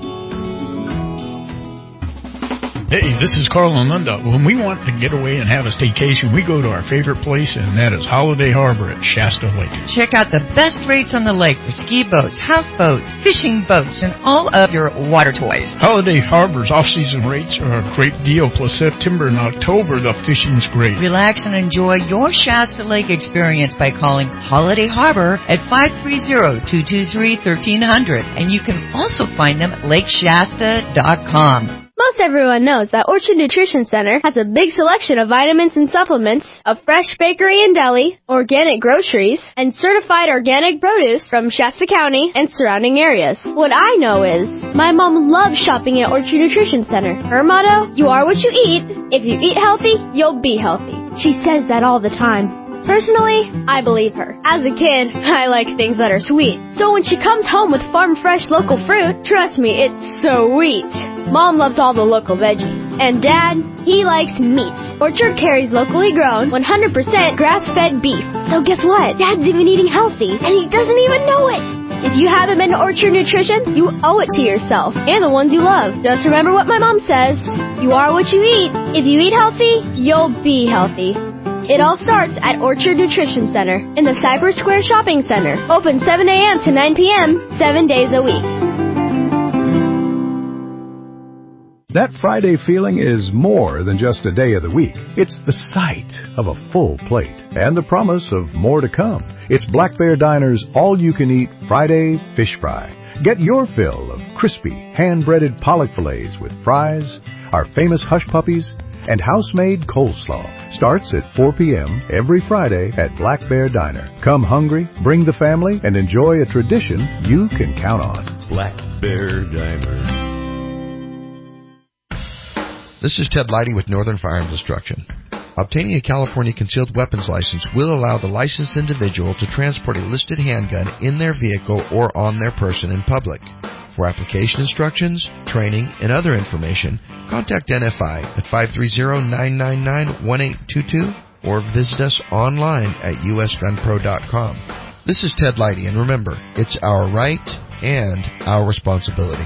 Hey, this is Carl and Linda. When we want to get away and have a staycation, we go to our favorite place, and that is Holiday Harbor at Shasta Lake. Check out the best rates on the lake for ski boats, houseboats, fishing boats, and all of your water toys. Holiday Harbor's off-season rates are a great deal, plus September and October, the fishing's great. Relax and enjoy your Shasta Lake experience by calling Holiday Harbor at 530-223-1300, and you can also find them at lakeshasta.com. Most everyone knows that Orchard Nutrition Center has a big selection of vitamins and supplements, a fresh bakery and deli, organic groceries, and certified organic produce from Shasta County and surrounding areas. What I know is, my mom loves shopping at Orchard Nutrition Center. Her motto, you are what you eat. If you eat healthy, you'll be healthy. She says that all the time. Personally, I believe her. As a kid, I like things that are sweet. So when she comes home with farm fresh local fruit, trust me, it's sweet. Mom loves all the local veggies. And Dad, he likes meat. Orchard carries locally grown, 100% grass-fed beef. So guess what? Dad's even eating healthy, and he doesn't even know it. If you haven't been to Orchard Nutrition, you owe it to yourself and the ones you love. Just remember what my mom says. You are what you eat. If you eat healthy, you'll be healthy. It all starts at Orchard Nutrition Center in the Cypress Square Shopping Center. Open 7 a.m. to 9 p.m., 7 days a week. That Friday feeling is more than just a day of the week. It's the sight of a full plate and the promise of more to come. It's Black Bear Diner's all-you-can-eat Friday fish fry. Get your fill of crispy, hand-breaded pollock fillets with fries, our famous hush puppies, and house-made coleslaw. Starts at 4 p.m. every Friday at Black Bear Diner. Come hungry, bring the family, and enjoy a tradition you can count on. Black Bear Diner. This is Ted Leidy with Northern Firearms Instruction. Obtaining a California concealed weapons license will allow the licensed individual to transport a listed handgun in their vehicle or on their person in public. For application instructions, training, and other information, contact NFI at 530-999-1822 or visit us online at usgunpro.com. This is Ted Leidy, and remember, it's our right and our responsibility.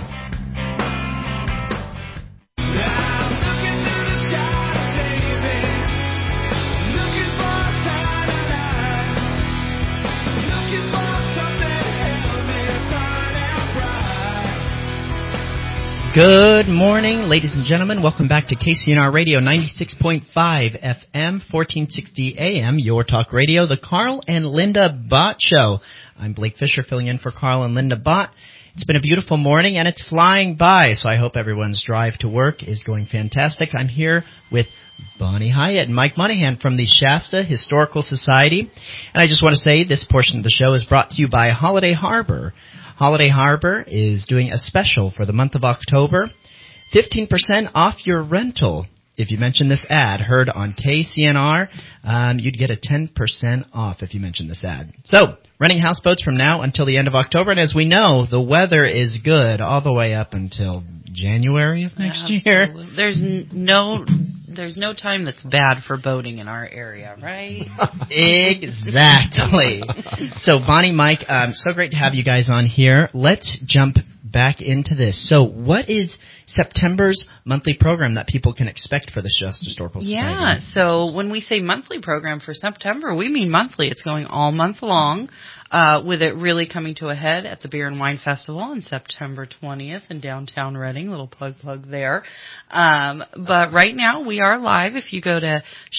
Good morning, ladies and gentlemen. Welcome back to KCNR Radio 96.5 FM, 1460 AM, your talk radio, the Carl and Linda Bott Show. I'm Blake Fisher, filling in for Carl and Linda Bott. It's been a beautiful morning, and it's flying by, so I hope everyone's drive to work is going fantastic. I'm here with Bonnie Hyatt and Mike Monahan from the Shasta Historical Society. And I just want to say this portion of the show is brought to you by Holiday Harbor. Holiday Harbor is doing a special for the month of October, 15% off your rental. If you mention this ad heard on KCNR, you'd get a 10% off if you mention this ad. So, renting houseboats from now until the end of October. And as we know, the weather is good all the way up until January of next year. There's no time that's bad for boating in our area, right? Exactly. So, Bonnie, Mike, so great to have you guys on here. Let's jump back into this. So, what is September's monthly program that people can expect for the Shasta Historical Society? Yeah, so when we say monthly program for September, we mean monthly. It's going all month long, with it really coming to a head at the Beer and Wine Festival on September 20th in downtown Reading. Little plug there. But right now we are live. If you go to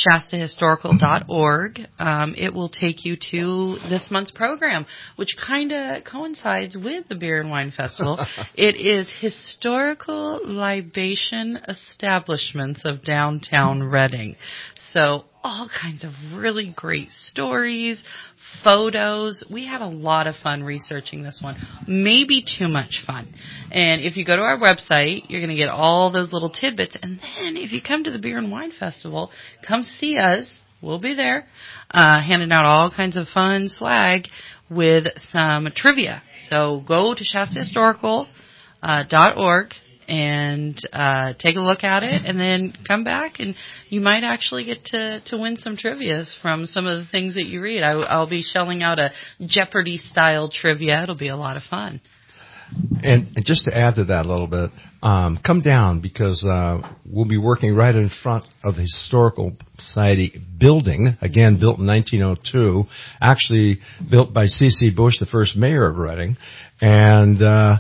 shastahistorical.org, it will take you to this month's program, which kind of coincides with the Beer and Wine Festival. It is Historical Libation Establishments of Downtown Reading. So all kinds of really great stories, photos. We had a lot of fun researching this one. Maybe too much fun. And if you go to our website, you're going to get all those little tidbits. And then if you come to the Beer and Wine Festival, come see us. We'll be there, handing out all kinds of fun swag with some trivia. So go to shastahistorical.org and take a look at it, and then come back, and you might actually get to win some trivias from some of the things that you read. I'll be shelling out a Jeopardy-style trivia. It'll be a lot of fun. And just to add to that a little bit, come down because we'll be working right in front of the Historical Society building, again built in 1902, actually built by C.C. Bush, the first mayor of Reading, and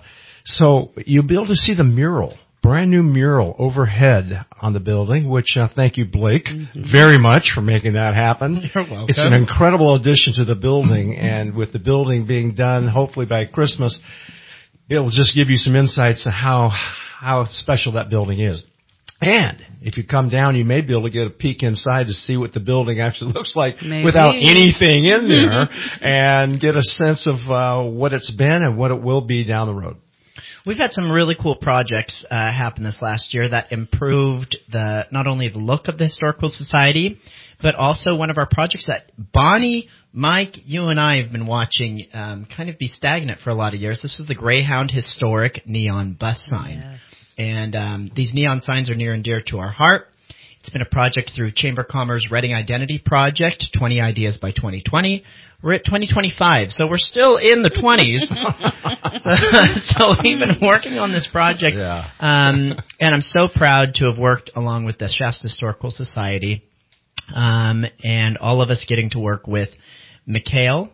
so you'll be able to see the mural, brand new mural overhead on the building, which thank you, Blake, very much for making that happen. You're welcome. It's an incredible addition to the building, and with the building being done hopefully by Christmas, it'll just give you some insights on how special that building is. And if you come down, you may be able to get a peek inside to see what the building actually looks like without anything in there, and get a sense of what it's been and what it will be down the road. We've had some really cool projects happen this last year that improved not only the look of the Historical Society, but also one of our projects that Bonnie, Mike, you and I have been watching kind of be stagnant for a lot of years. This is the Greyhound Historic Neon Bus Sign. Yes. And these neon signs are near and dear to our heart. It's been a project through Chamber of Commerce Reading Identity Project, 20 Ideas by 2020. We're at 2025, so we're still in the 20s. so we've been working on this project, and I'm so proud to have worked along with the Shasta Historical Society, and all of us getting to work with McHale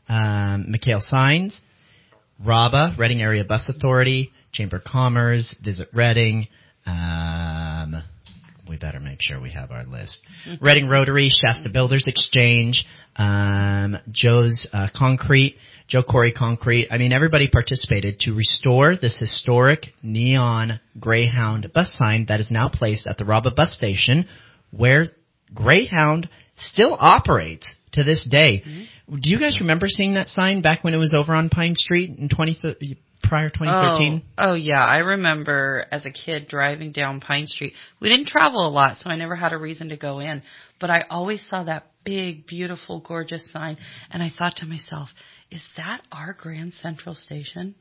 Signs, RABA, Reading Area Bus Authority, Chamber of Commerce, Visit Reading, we better make sure we have our list. Reading Rotary, Shasta Builders Exchange, Joe's Concrete, Joe Corey Concrete. I mean, everybody participated to restore this historic neon Greyhound bus sign that is now placed at the RABA bus station, where Greyhound still operates to this day. Mm-hmm. Do you guys remember seeing that sign back when it was over on Pine Street in prior 2013? Oh, yeah. I remember as a kid driving down Pine Street. We didn't travel a lot, so I never had a reason to go in. But I always saw that big, beautiful, gorgeous sign, and I thought to myself, is that our Grand Central Station?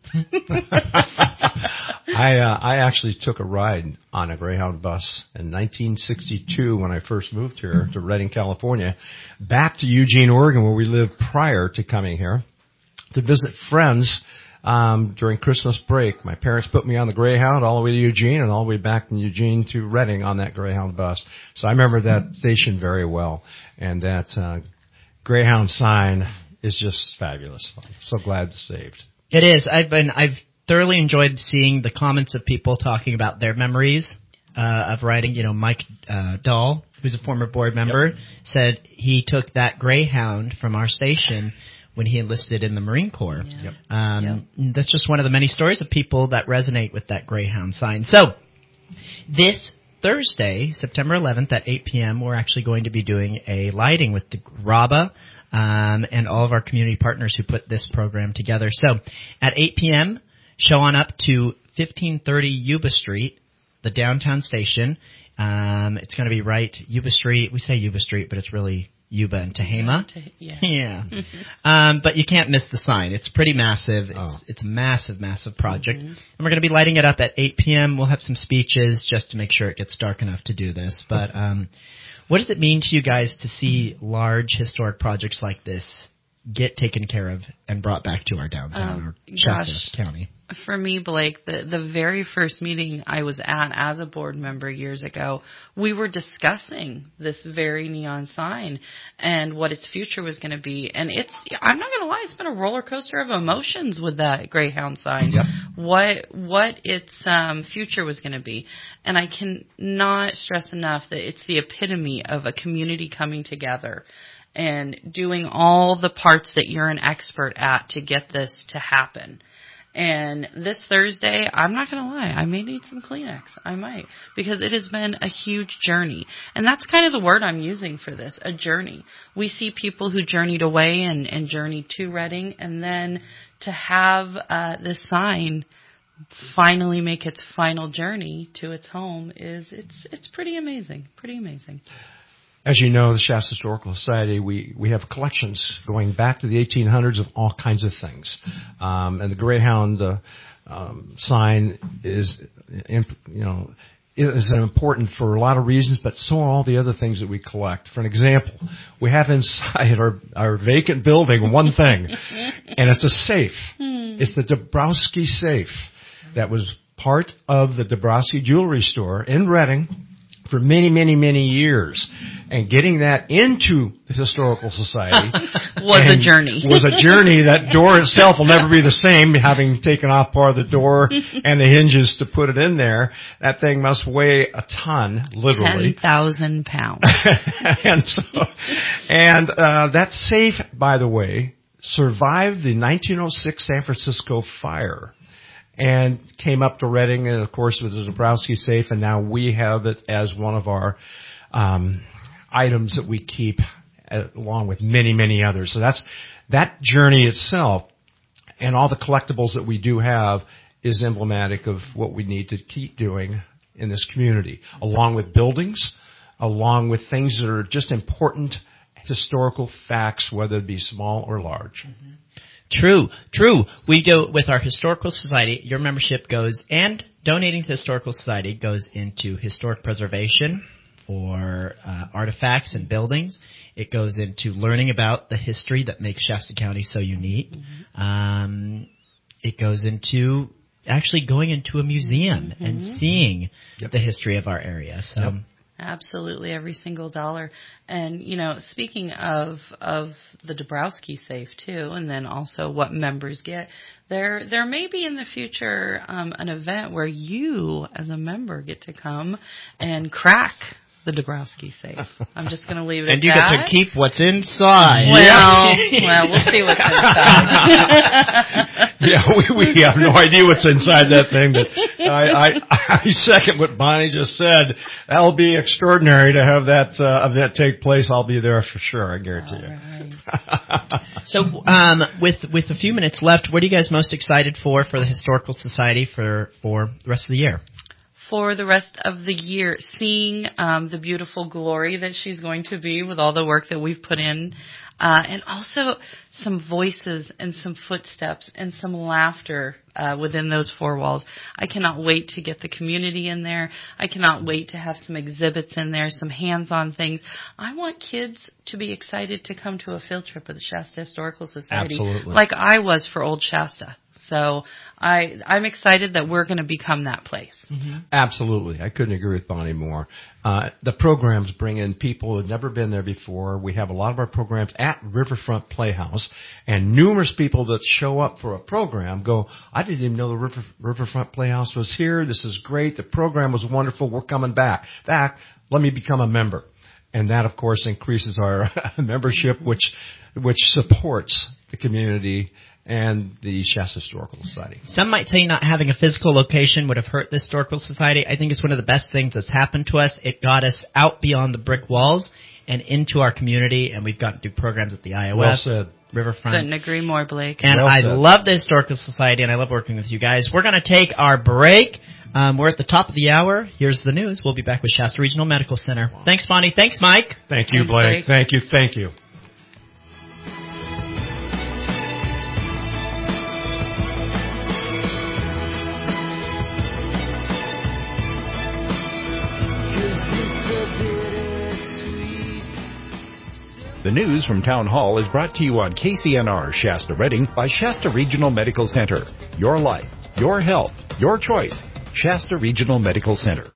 I actually took a ride on a Greyhound bus in 1962 when I first moved here to Redding, California, back to Eugene, Oregon, where we lived prior to coming here, to visit friends during Christmas break. My parents put me on the Greyhound all the way to Eugene and all the way back from Eugene to Reading on that Greyhound bus. So I remember that station very well, and that Greyhound sign is just fabulous. I'm so glad it's saved. It is. I've thoroughly enjoyed seeing the comments of people talking about their memories of riding. You know, Mike Dahl, who's a former board member, said he took that Greyhound from our station when he enlisted in the Marine Corps. That's just one of the many stories of people that resonate with that Greyhound sign. So this Thursday, September 11th at 8 p.m., we're actually going to be doing a lighting with the RABA and all of our community partners who put this program together. So at 8 p.m., show on up to 1530 Yuba Street, the downtown station. It's going to be right Yuba Street. We say Yuba Street, but it's really Yuba and Tehama. Yeah. But you can't miss the sign. It's pretty massive. It's a massive, massive project. And we're going to be lighting it up at 8 p.m. We'll have some speeches just to make sure it gets dark enough to do this. But what does it mean to you guys to see large historic projects like this get taken care of and brought back to our downtown or Shasta County? For me, Blake, the very first meeting I was at as a board member years ago, we were discussing this very neon sign and what its future was going to be. And I'm not going to lie, it's been a roller coaster of emotions with that Greyhound sign. What its future was going to be. And I cannot stress enough that it's the epitome of a community coming together and doing all the parts that you're an expert at to get this to happen. And this Thursday, I'm not going to lie, I may need some Kleenex. I might. Because it has been a huge journey. And that's kind of the word I'm using for this, a journey. We see people who journeyed away and journeyed to Reading. And then to have this sign finally make its final journey to its home it's pretty amazing. Pretty amazing. As you know, the Shasta Historical Society, we have collections going back to the 1800s of all kinds of things. And the Greyhound sign is important for a lot of reasons, but so are all the other things that we collect. For an example, we have inside our vacant building one thing, and it's a safe. It's the Dabrowski safe that was part of the Dabrowski Jewelry Store in Reading for many, many, many years. And getting that into the Historical Society was a journey. Was a journey. That door itself will never be the same, having taken off part of the door and the hinges to put it in there. That thing must weigh a ton, literally. 10,000 pounds. And that safe, by the way, survived the 1906 San Francisco fire. And came up to Reading, and of course with the Dabrowski safe, and now we have it as one of our items that we keep, along with many, many others. So that journey itself, and all the collectibles that we do have, is emblematic of what we need to keep doing in this community, along with buildings, along with things that are just important historical facts, whether it be small or large. True. We do with our Historical Society. Your membership goes, and donating to the Historical Society goes into historic preservation for artifacts and buildings. It goes into learning about the history that makes Shasta County so unique. It goes into actually going into a museum and seeing the history of our area. So. Absolutely, every single dollar. And, speaking of the Dabrowski safe, too, and then also what members get, there may be in the future an event where you, as a member, get to come and crack the Dabrowski safe. I'm just going to leave it at that. And you get to keep what's inside. Well, we'll see what's inside. We have no idea what's inside that thing, but I second what Bonnie just said. That'll be extraordinary to have that event take place. I'll be there for sure, I guarantee you. So, with a few minutes left, what are you guys most excited for the Historical Society for the rest of the year? For the rest of the year, seeing the beautiful glory that she's going to be with all the work that we've put in, and also some voices and some footsteps and some laughter within those four walls. I cannot wait to get the community in there. I cannot wait to have some exhibits in there, some hands-on things. I want kids to be excited to come to a field trip of the Shasta Historical Society. Absolutely. Like I was for Old Shasta. So I'm excited that we're going to become that place. Absolutely. I couldn't agree with Bonnie more. The programs bring in people who have never been there before. We have a lot of our programs at Riverfront Playhouse, and numerous people that show up for a program go, I didn't even know the Riverfront Playhouse was here. This is great. The program was wonderful. We're coming back. Let me become a member. And that, of course, increases our membership, which supports the community, and the Shasta Historical Society. Some might say not having a physical location would have hurt the Historical Society. I think it's one of the best things that's happened to us. It got us out beyond the brick walls and into our community, and we've gotten to do programs at the IOS, well said. Riverfront. Couldn't agree more, Blake. And well I said. love the Historical Society, and I love working with you guys. We're going to take our break. We're at the top of the hour. Here's the news. We'll be back with Shasta Regional Medical Center. Thanks, Bonnie. Thanks, Mike. Thank you, Blake. Thank you. Thank you. The news from Town Hall is brought to you on KCNR Shasta Redding by Shasta Regional Medical Center. Your life, your health, your choice. Shasta Regional Medical Center.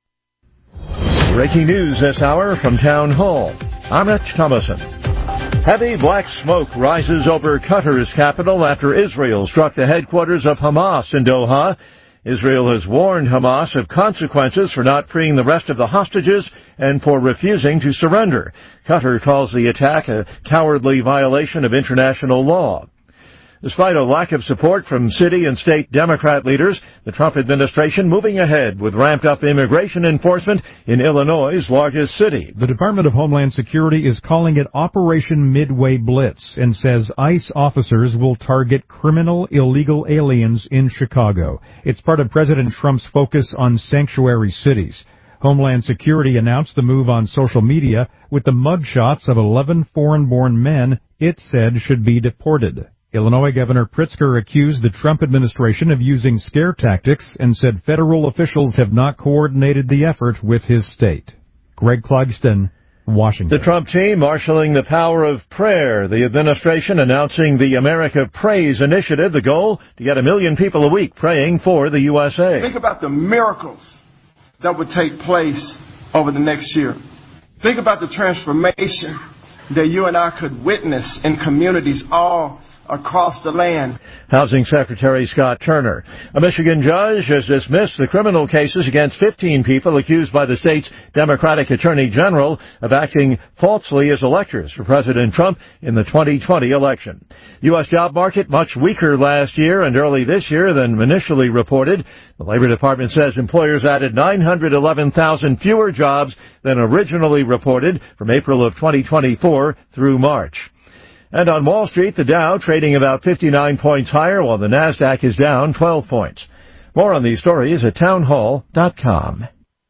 Breaking news this hour from Town Hall. I'm Rich Thomason. Heavy black smoke rises over Qatar's capital after Israel struck the headquarters of Hamas in Doha. Israel has warned Hamas of consequences for not freeing the rest of the hostages and for refusing to surrender. Qatar calls the attack a cowardly violation of international law. Despite a lack of support from city and state Democrat leaders, the Trump administration moving ahead with ramped-up immigration enforcement in Illinois' largest city. The Department of Homeland Security is calling it Operation Midway Blitz and says ICE officers will target criminal illegal aliens in Chicago. It's part of President Trump's focus on sanctuary cities. Homeland Security announced the move on social media with the mugshots of 11 foreign-born men it said should be deported. Illinois Governor Pritzker accused the Trump administration of using scare tactics and said federal officials have not coordinated the effort with his state. Greg Clugston, Washington. The Trump team marshaling the power of prayer. The administration announcing the America Prays initiative, the goal to get 1 million people a week praying for the USA. Think about the miracles that would take place over the next year. Think about the transformation that you and I could witness in communities all across the land. Housing Secretary Scott Turner. A Michigan judge has dismissed the criminal cases against 15 people accused by the state's Democratic Attorney General of acting falsely as electors for President Trump in the 2020 election. The U.S. job market much weaker last year and early this year than initially reported. The Labor Department says employers added 911,000 fewer jobs than originally reported from April of 2024 through March. And on Wall Street, the Dow trading about 59 points higher, while the Nasdaq is down 12 points. More on these stories at townhall.com.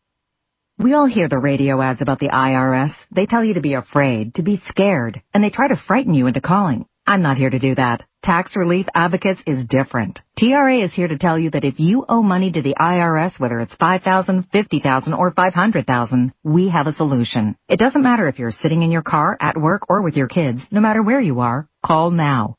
We all hear the radio ads about the IRS. They tell you to be afraid, to be scared, and they try to frighten you into calling. I'm not here to do that. Tax Relief Advocates is different. TRA is here to tell you that if you owe money to the IRS, whether it's $5,000, $50,000, or $500,000, we have a solution. It doesn't matter if you're sitting in your car, at work, or with your kids. No matter where you are, call now.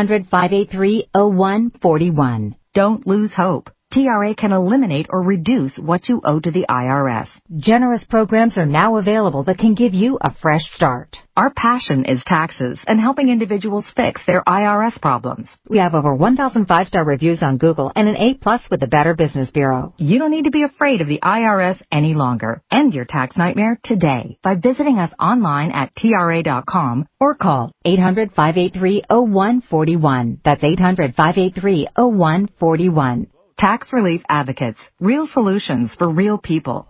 800-583-0141. Don't lose hope. TRA can eliminate or reduce what you owe to the IRS. Generous programs are now available that can give you a fresh start. Our passion is taxes and helping individuals fix their IRS problems. We have over 1,000 5-star reviews on Google and an A+ with the Better Business Bureau. You don't need to be afraid of the IRS any longer. End your tax nightmare today by visiting us online at TRA.com or call 800-583-0141. That's 800-583-0141. Tax Relief Advocates. Real solutions for real people.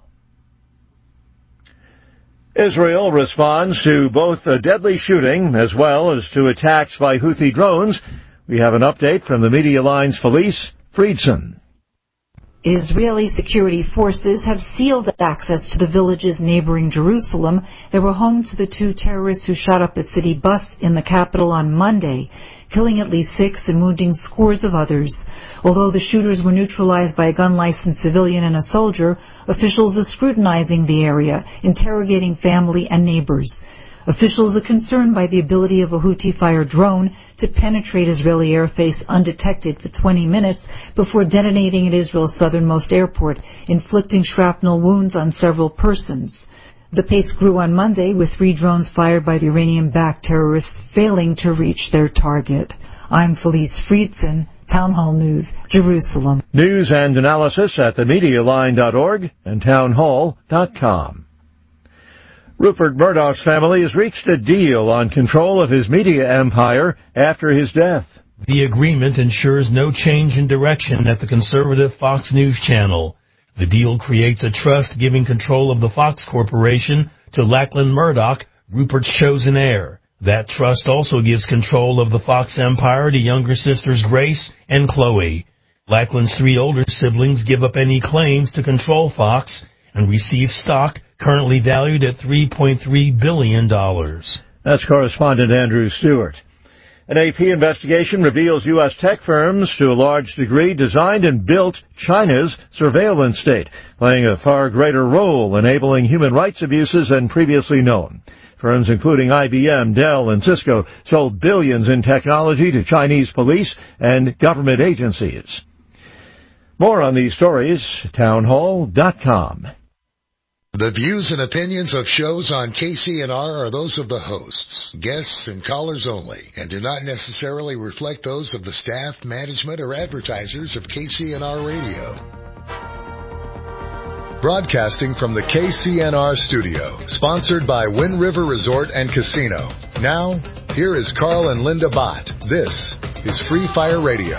Israel responds to both a deadly shooting as well as to attacks by Houthi drones. We have an update from the Media Line's Felice Friedson. Israeli security forces have sealed access to the villages neighboring Jerusalem that were home to the 2 terrorists who shot up a city bus in the capital on Monday, killing at least 6 and wounding scores of others. Although the shooters were neutralized by a gun-licensed civilian and a soldier, officials are scrutinizing the area, interrogating family and neighbors. Officials are concerned by the ability of a Houthi-fired drone to penetrate Israeli airspace undetected for 20 minutes before detonating at Israel's southernmost airport, inflicting shrapnel wounds on several persons. The pace grew on Monday, with 3 drones fired by the Iranian-backed terrorists failing to reach their target. I'm Felice Friedson, Town Hall News, Jerusalem. News and analysis at themedialine.org and townhall.com. Rupert Murdoch's family has reached a deal on control of his media empire after his death. The agreement ensures no change in direction at the conservative Fox News Channel. The deal creates a trust giving control of the Fox Corporation to Lachlan Murdoch, Rupert's chosen heir. That trust also gives control of the Fox empire to younger sisters Grace and Chloe. Lachlan's 3 older siblings give up any claims to control Fox and receive stock currently valued at $3.3 billion. That's correspondent Andrew Stewart. An AP investigation reveals U.S. tech firms, to a large degree, designed and built China's surveillance state, playing a far greater role enabling human rights abuses than previously known. Firms including IBM, Dell, and Cisco sold billions in technology to Chinese police and government agencies. More on these stories, townhall.com. The views and opinions of shows on KCNR are those of the hosts, guests, and callers only, and do not necessarily reflect those of the staff, management, or advertisers of KCNR Radio. Broadcasting from the KCNR studio, sponsored by Wind River Resort and Casino. Now, here is Carl and Linda Bott. This is Free Fire Radio.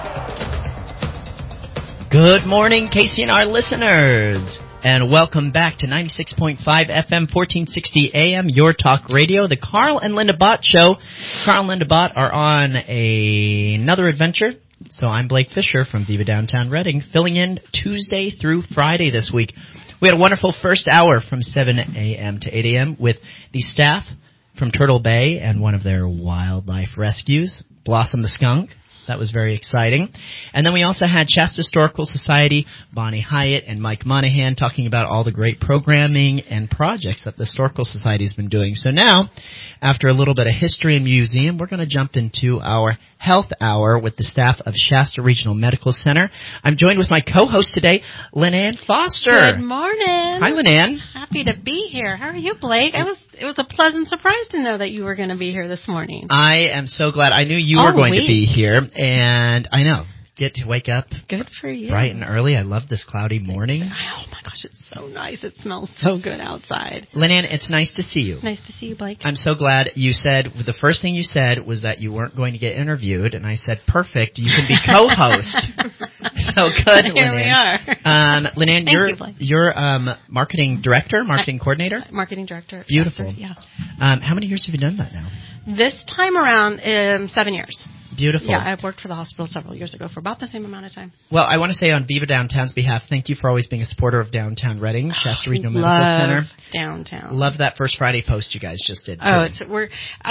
Good morning, KCNR listeners. And welcome back to 96.5 FM, 1460 AM, Your Talk Radio, the Carl and Linda Bott Show. Carl and Linda Bott are on another adventure. So I'm Blake Fisher from Viva Downtown Reading, filling in Tuesday through Friday this week. We had a wonderful first hour from 7 a.m. to 8 a.m. with the staff from Turtle Bay and one of their wildlife rescues, Blossom the skunk. That was very exciting. And then we also had Shasta Historical Society, Bonnie Hyatt and Mike Monahan talking about all the great programming and projects that the Historical Society has been doing. So now, after a little bit of history and museum, we're going to jump into our health hour with the staff of Shasta Regional Medical Center. I'm joined with my co-host today, Lynn-Ann Foster. Good morning. Hi, Lynn-Ann. Happy to be here. How are you, Blake? It was a pleasant surprise to know that you were going to be here this morning. I am so glad. I knew you were going to be here, and I know. Get to wake up good for you. Bright and early. I love this cloudy morning. Oh, my gosh, it's so nice. It smells so good outside. Lynn-Ann, it's nice to see you. Nice to see you, Blake. I'm so glad you said, the first thing you said was that you weren't going to get interviewed, and I said, perfect, you can be co-host. So good, Lynn-Ann. Here we are. Lynn-Ann, you're marketing director, marketing coordinator? Marketing director. Beautiful. Yeah. How many years have you done that now? This time around, 7 years. Beautiful. Yeah, I've worked for the hospital several years ago for about the same amount of time. Well, I want to say on Viva Downtown's behalf, thank you for always being a supporter of Downtown Reading, Shasta Regional Medical Center. Downtown. Love that first Friday post you guys just did, too. Oh,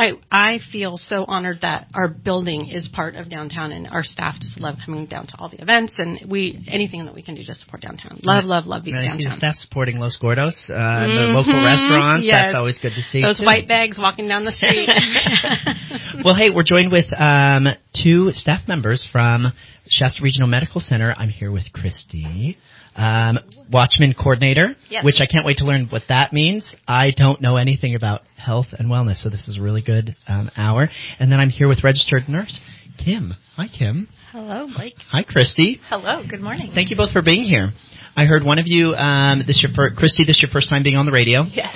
I feel so honored that our building is part of downtown, and our staff just love coming down to all the events, and anything that we can do to support downtown. Love Viva Downtown. I see the staff supporting Los Gordos, the local restaurants. Yes. That's always good to see. Those white bags walking down the street. Well, hey, we're joined with 2 staff members from Shasta Regional Medical Center. I'm here with Christy, Watchman Coordinator, yes. Which I can't wait to learn what that means. I don't know anything about health and wellness, so this is a really good hour. And then I'm here with registered nurse, Kim. Hi, Kim. Hello, Blake. Hi, Christy. Hello, good morning. Thank you both for being here. I heard one of you, Christy, this is your first time being on the radio. Yes.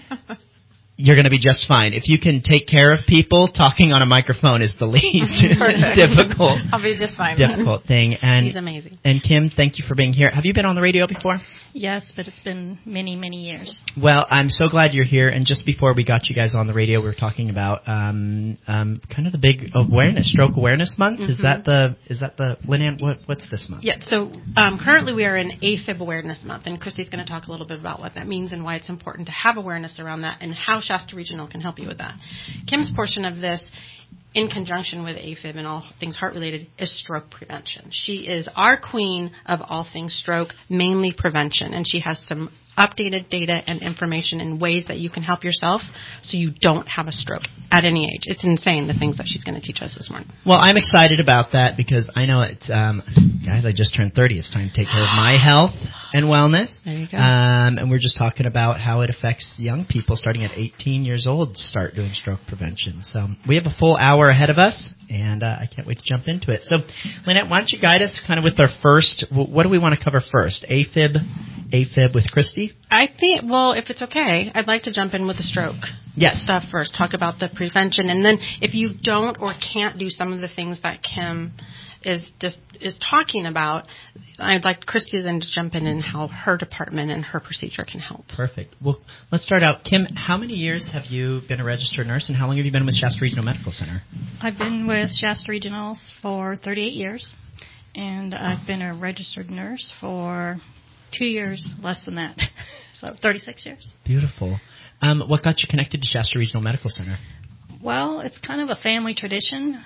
You're going to be just fine. If you can take care of people, talking on a microphone is the least difficult. I'll be just fine. Difficult thing. And he's amazing. And Kim, thank you for being here. Have you been on the radio before? Yes, but it's been many, many years. Well, I'm so glad you're here. And just before we got you guys on the radio, we were talking about kind of the big Stroke Awareness Month. Mm-hmm. Is that the Lynn-Ann? What's this month? Yeah. So currently we are in AFib Awareness Month, and Christy's going to talk a little bit about what that means and why it's important to have awareness around that and how Shasta Regional can help you with that. Kim's portion of this, in conjunction with AFib and all things heart-related, is stroke prevention. She is our queen of all things stroke, mainly prevention, and she has some updated data and information and ways that you can help yourself so you don't have a stroke at any age. It's insane, the things that she's going to teach us this morning. Well, I'm excited about that because I know it's, guys, I just turned 30. It's time to take care of my health and Wellness. There you go. And we're just talking about how it affects young people starting at 18 years old to start doing stroke prevention. So we have a full hour ahead of us, and I can't wait to jump into it. So, Lynette, why don't you guide us kind of with our first, what do we want to cover first? AFib with Christy? I think, well, if it's okay, I'd like to jump in with the stroke stuff first, talk about the prevention. And then if you don't or can't do some of the things that Kim is talking about, I'd like Christy then to jump in and how her department and her procedure can help. Perfect. Well, let's start out. Kim, how many years have you been a registered nurse, and how long have you been with Shasta Regional Medical Center? I've been with Shasta Regional for 38 years, and I've been a registered nurse for 2 years, less than that, so 36 years. Beautiful. What got you connected to Shasta Regional Medical Center? Well, it's kind of a family tradition.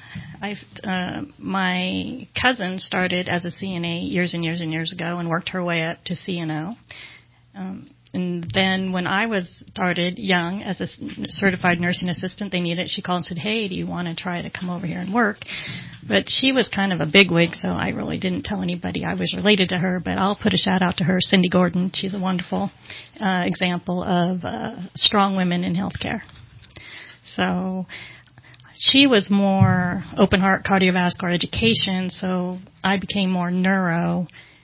My cousin started as a CNA years and years and years ago and worked her way up to CNO. And then when I was started young as a certified nursing assistant, she called and said, hey, do you want to try to come over here and work? But she was kind of a bigwig, so I really didn't tell anybody I was related to her. But I'll put a shout out to her, Cindy Gordon. She's a wonderful example of strong women in healthcare. So she was more open heart cardiovascular education, so I became more neuro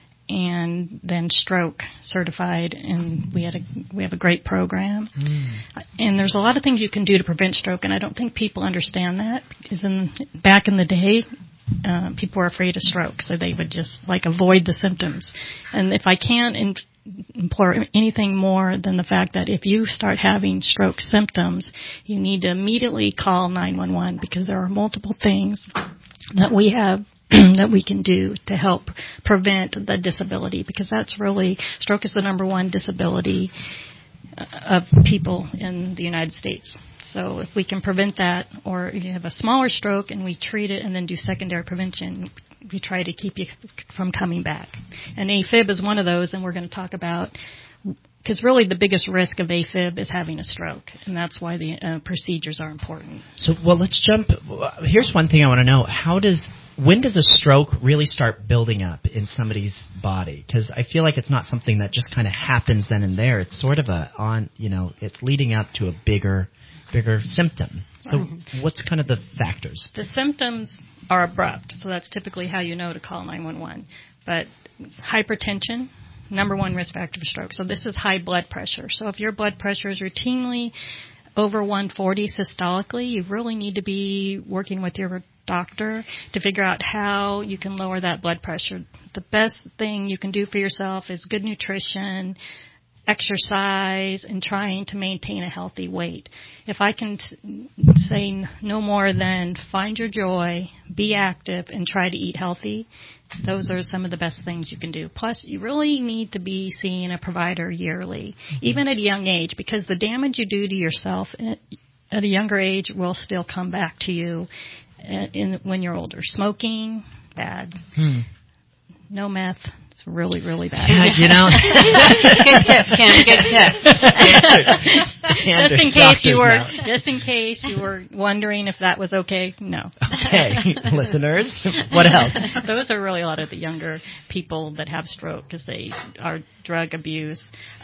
and then stroke certified, and we have a great program. And there's a lot of things you can do to prevent stroke, and I don't think people understand that, because back in the day, people were afraid of stroke, so they would just avoid the symptoms. And if I can't implore anything more than the fact that if you start having stroke symptoms, you need to immediately call 911, because there are multiple things that we have that we can do to help prevent the disability, because that's really, stroke is the number one disability of people in the United States. So if we can prevent that, or you have a smaller stroke and we treat it and then do secondary prevention, we try to keep you from coming back. And AFib is one of those, and we're going to talk about, because really the biggest risk of AFib is having a stroke, and that's why the procedures are important. So, let's jump. Here's one thing I want to know. When does a stroke really start building up in somebody's body? Because I feel like it's not something that just kind of happens then and there. It's sort of it's leading up to a bigger symptom. So what's kind of the factors? The symptoms are abrupt, so that's typically how you know to call 911. But hypertension, number one risk factor for stroke. So this is high blood pressure. So if your blood pressure is routinely over 140 systolically, you really need to be working with your doctor to figure out how you can lower that blood pressure. The best thing you can do for yourself is good nutrition, exercise, and trying to maintain a healthy weight. If I can say no more than find your joy, be active, and try to eat healthy, those are some of the best things you can do. Plus, you really need to be seeing a provider yearly, even at a young age, because the damage you do to yourself at a younger age will still come back to you when you're older. Smoking, bad. No meth. It's really, really bad. Good tip, Kim. Good tip. Just in case you were wondering if that was okay, no. Okay, listeners, what else? Those are really a lot of the younger people that have stroke, because they are drug abuse.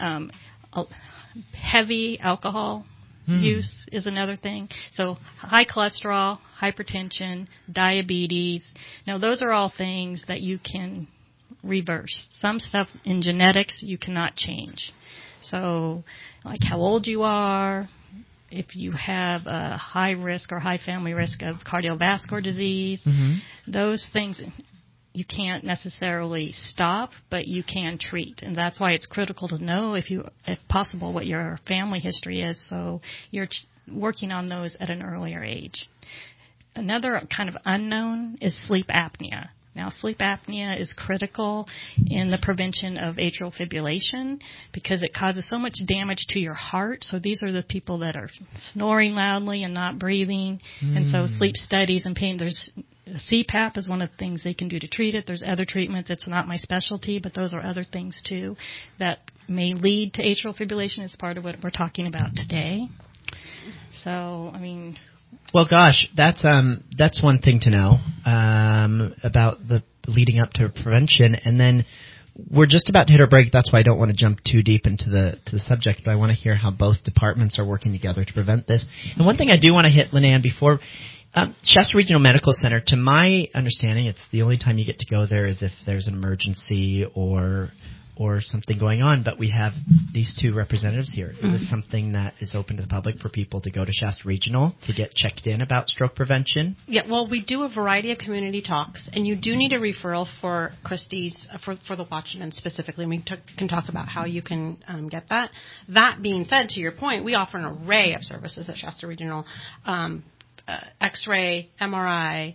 Heavy alcohol use is another thing. So high cholesterol, hypertension, diabetes. Now, those are all things that you can reverse. Some stuff in genetics you cannot change. So like how old you are, if you have a high risk or high family risk of cardiovascular disease, those things you can't necessarily stop, but you can treat. And that's why it's critical to know, if possible, what your family history is, so you're working on those at an earlier age. Another kind of unknown is sleep apnea. Now, sleep apnea is critical in the prevention of atrial fibrillation because it causes so much damage to your heart. So these are the people that are snoring loudly and not breathing. And so sleep studies and pain, there's CPAP is one of the things they can do to treat it. There's other treatments. It's not my specialty, but those are other things, too, that may lead to atrial fibrillation. It's part of what we're talking about today. So, I mean... Well, gosh, that's one thing to know about the leading up to prevention. And then we're just about to hit our break. That's why I don't want to jump too deep into the subject, but I want to hear how both departments are working together to prevent this. And one thing I do want to hit, Linan, before Shasta Regional Medical Center, to my understanding, it's the only time you get to go there is if there's an emergency or something going on, but we have these two representatives here. Is this something that is open to the public for people to go to Shasta Regional to get checked in about stroke prevention? Yeah, well, we do a variety of community talks, and you do need a referral for Christie's, for the Washington specifically, and we can talk about how you can get that. That being said, to your point, we offer an array of services at Shasta Regional, X-ray, MRI,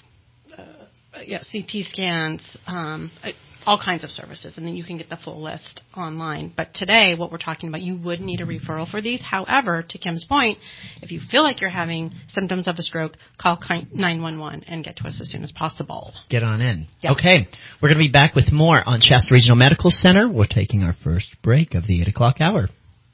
CT scans, all kinds of services, and then you can get the full list online. But today, what we're talking about, you would need a referral for these. However, to Kim's point, if you feel like you're having symptoms of a stroke, call 911 and get to us as soon as possible. Get on in. Yep. Okay, we're going to be back with more on Shasta Regional Medical Center. We're taking our first break of the 8 o'clock hour.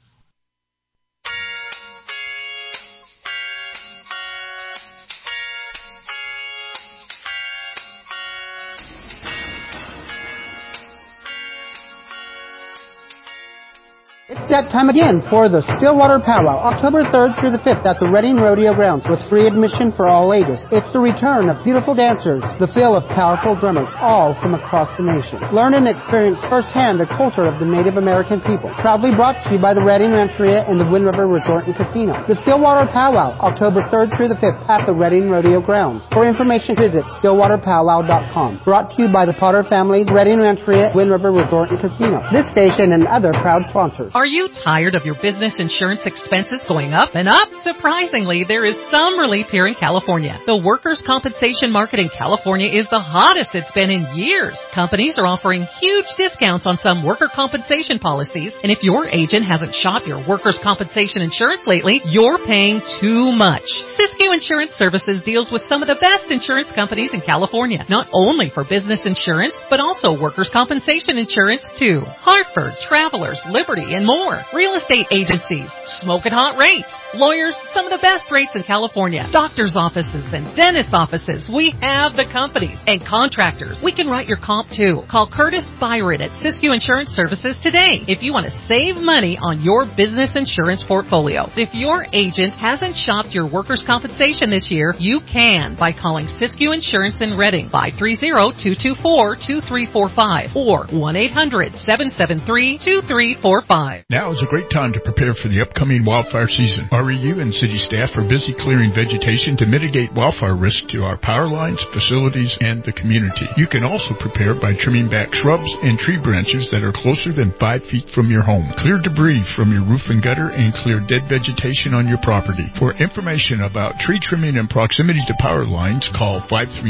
It's that time again for the Stillwater Powwow, October 3rd through the 5th at the Reading Rodeo Grounds with free admission for all ages. It's the return of beautiful dancers, the feel of powerful drummers, all from across the nation. Learn and experience firsthand the culture of the Native American people. Proudly brought to you by the Reading Rancheria and the Wind River Resort and Casino. The Stillwater Powwow, October 3rd through the 5th at the Reading Rodeo Grounds. For information, visit stillwaterpowwow.com. Brought to you by the Potter family, Reading Rancheria, Wind River Resort and Casino. This station and other proud sponsors. Are you tired of your business insurance expenses going up and up? Surprisingly, there is some relief here in California. The workers' compensation market in California is the hottest it's been in years. Companies are offering huge discounts on some worker compensation policies, and if your agent hasn't shopped your workers' compensation insurance lately, you're paying too much. Siskiyou Insurance Services deals with some of the best insurance companies in California, not only for business insurance, but also workers' compensation insurance too. Hartford, Travelers, Liberty, and more. Real estate agencies, smoking hot rates. Lawyers, some of the best rates in California. Doctors' offices and dentist offices. We have the companies. And contractors. We can write your comp too. Call Curtis Byron at Siskiyou Insurance Services today if you want to save money on your business insurance portfolio. If your agent hasn't shopped your workers' compensation this year, you can by calling Siskiyou Insurance in Reading, 530-224-2345 or 1-800-773-2345. Now is a great time to prepare for the upcoming wildfire season. REU and city staff are busy clearing vegetation to mitigate wildfire risk to our power lines, facilities, and the community. You can also prepare by trimming back shrubs and tree branches that are closer than 5 feet from your home. Clear debris from your roof and gutter and clear dead vegetation on your property. For information about tree trimming and proximity to power lines, call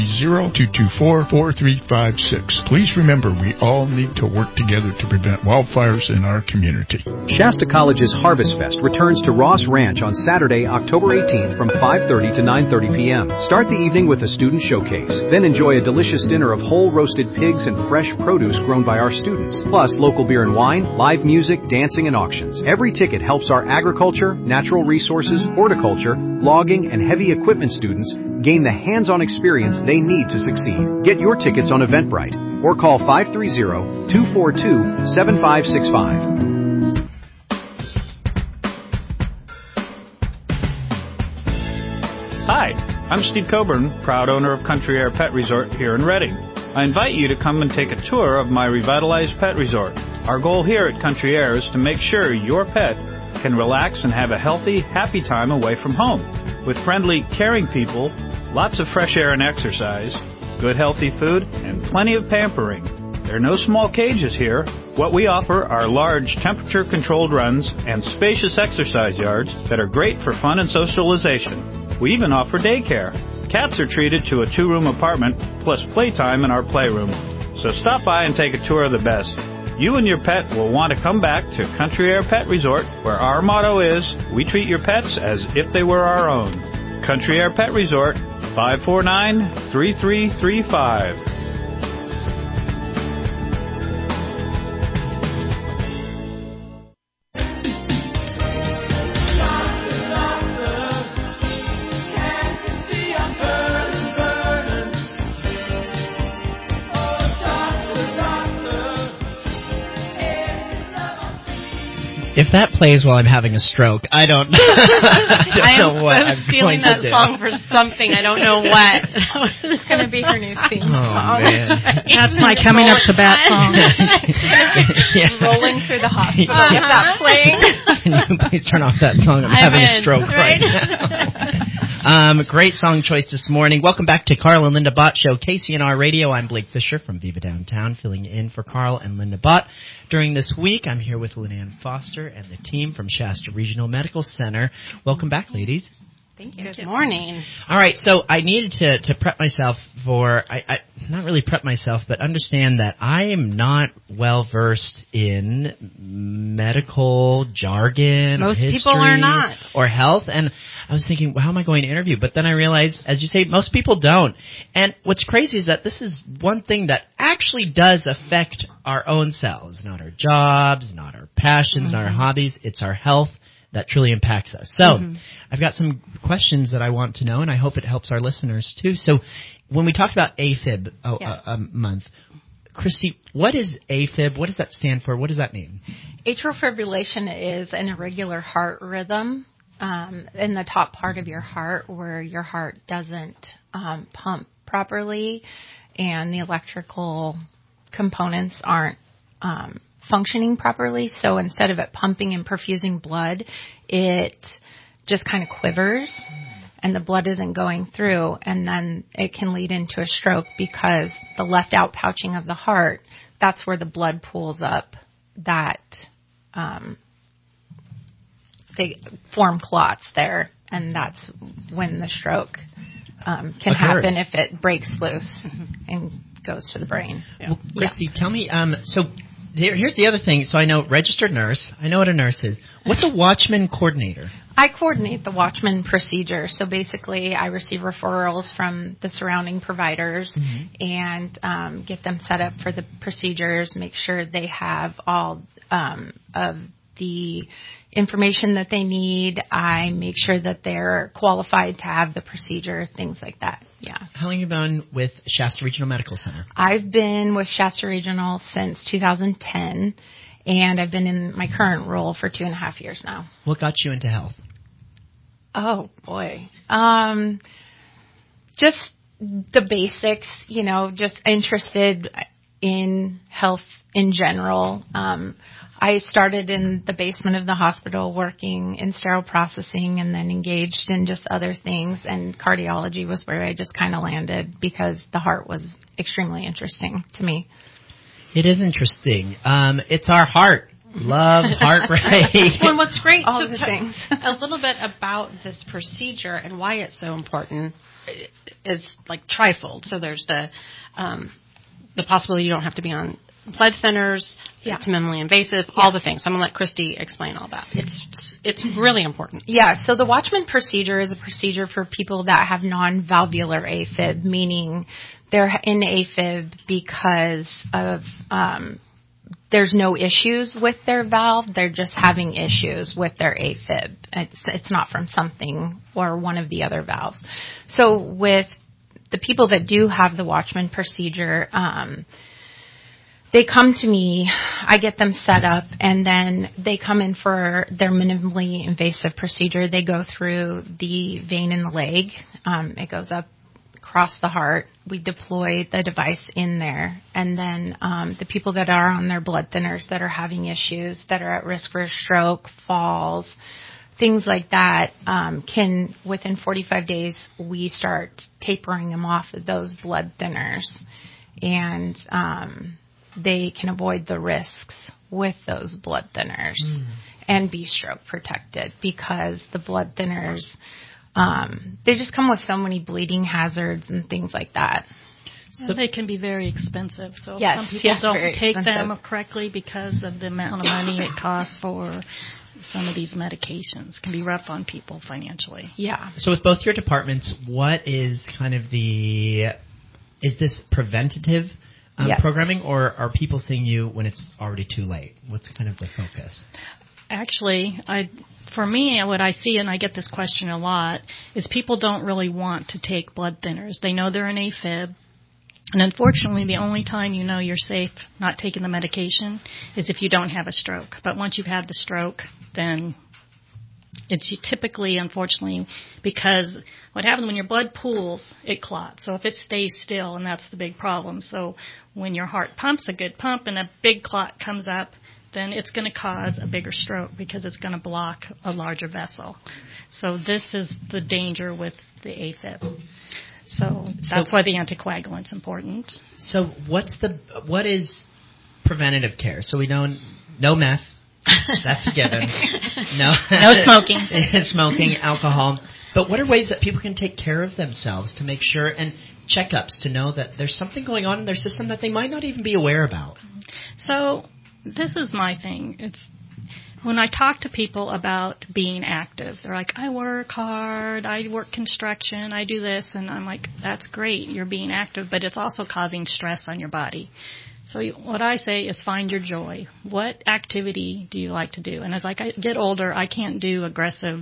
530-224-4356. Please remember, we all need to work together to prevent wildfires in our community. Shasta College's Harvest Fest returns to Ross Ranch on Saturday, October 18th from 5:30 to 9:30 p.m. Start the evening with a student showcase. Then enjoy a delicious dinner of whole roasted pigs and fresh produce grown by our students. Plus local beer and wine, live music, dancing, and auctions. Every ticket helps our agriculture, natural resources, horticulture, logging, and heavy equipment students gain the hands-on experience they need to succeed. Get your tickets on Eventbrite or call 530-242-7565. Hi, I'm Steve Coburn, proud owner of Country Air Pet Resort here in Reading. I invite you to come and take a tour of my revitalized pet resort. Our goal here at Country Air is to make sure your pet can relax and have a healthy, happy time away from home. With friendly, caring people, lots of fresh air and exercise, good healthy food, and plenty of pampering. There are no small cages here. What we offer are large temperature-controlled runs and spacious exercise yards that are great for fun and socialization. We even offer daycare. Cats are treated to a 2-room apartment plus playtime in our playroom. So stop by and take a tour of the best. You and your pet will want to come back to Country Air Pet Resort, where our motto is, we treat your pets as if they were our own. Country Air Pet Resort, 549-3335. if that plays while I'm having a stroke, I don't know what I'm feeling going to that do. song for something. I don't know what. It's going to be her new theme song. Man. That's my coming up to bat song. Rolling through the hospital. Get that playing. Can you please turn off that song? I'm having a stroke right now. Great song choice this morning. Welcome back to Carl and Linda Bott Show, KCNR Radio. I'm Blake Fisher from Viva Downtown, filling in for Carl and Linda Bott. During this week, I'm here with Lynn Foster and the team from Shasta Regional Medical Center. Welcome back, ladies. Thank you. Good morning. All right, so I needed to prep myself for, I not really prep myself, but understand that I am not well versed in medical jargon, Most history, people are not. or health, and I was thinking, well, how am I going to interview? But then I realized, as you say, most people don't. And what's crazy is that this is one thing that actually does affect our own selves, not our jobs, not our passions, not our hobbies. It's our health that truly impacts us. So I've got some questions that I want to know, and I hope it helps our listeners too. So when we talked about AFib month, Christy, what is AFib? What does that stand for? What does that mean? Atrial fibrillation is an irregular heart rhythm in the top part of your heart where your heart doesn't pump properly and the electrical components aren't functioning properly. So instead of it pumping and perfusing blood, it just kind of quivers and the blood isn't going through, and then it can lead into a stroke because the left outpouching of the heart, that's where the blood pools up, that they form clots there, and that's when the stroke can happen if it breaks loose and goes to the brain. Well, Christy, tell me, so here's the other thing. So I know registered nurse. I know what a nurse is. What's a Watchman coordinator? I coordinate the Watchman procedure. So basically, I receive referrals from the surrounding providers and get them set up for the procedures, make sure they have all of the information that they need. I make sure that they're qualified to have the procedure, things like that. Yeah. How long have you been with Shasta Regional Medical Center? I've been with Shasta Regional since 2010, and I've been in my current role for 2.5 years now. What got you into health? Oh, boy. Just the basics, just interested in health in general. I started in the basement of the hospital working in sterile processing and then engaged in just other things, and cardiology was where I just kind of landed because the heart was extremely interesting to me. It is interesting. It's our heart. Love, heart rate. Well, and what's great, all the things. A little bit about this procedure and why it's so important is like trifold. So there's the possibility you don't have to be on blood thinners, it's minimally invasive, all the things. I'm going to let Christy explain all that. It's really important. Yeah, so the Watchman procedure is a procedure for people that have non-valvular AFib, meaning they're in AFib because of there's no issues with their valve. They're just having issues with their AFib. It's not from something or one of the other valves. So with the people that do have the Watchman procedure, they come to me, I get them set up, and then they come in for their minimally invasive procedure. They go through the vein in the leg. It goes up across the heart. We deploy the device in there. And then the people that are on their blood thinners that are having issues, that are at risk for a stroke, falls, things like that, can, within 45 days, we start tapering them off of those blood thinners. And they can avoid the risks with those blood thinners and be stroke protected because the blood thinners, they just come with so many bleeding hazards and things like that. So they can be very expensive. So yes, some people don't take expensive. them correctly because of the amount of money it costs for some of these medications. It can be rough on people financially. Yeah. So with both your departments, what is kind of is this preventative programming, or are people seeing you when it's already too late? What's kind of the focus? Actually, for me, what I see, and I get this question a lot, is people don't really want to take blood thinners. They know they're an AFib, And unfortunately, the only time you know you're safe not taking the medication is if you don't have a stroke. But once you've had the stroke, then it's typically, unfortunately, because what happens when your blood pools, it clots. So if it stays still, and that's the big problem. So when your heart pumps a good pump and a big clot comes up, then it's going to cause a bigger stroke because it's going to block a larger vessel. So this is the danger with the AFib. So that's why the anticoagulant's important. So what is preventative care? So we know no meth. That's a given. No smoking. Smoking, alcohol. But what are ways that people can take care of themselves to make sure, and checkups to know that there's something going on in their system that they might not even be aware about? So this is my thing. It's when I talk to people about being active, they're like, I work hard, I work construction, I do this, and I'm like, that's great, you're being active, but it's also causing stress on your body. So what I say is find your joy. What activity do you like to do? And as I get older, I can't do aggressive,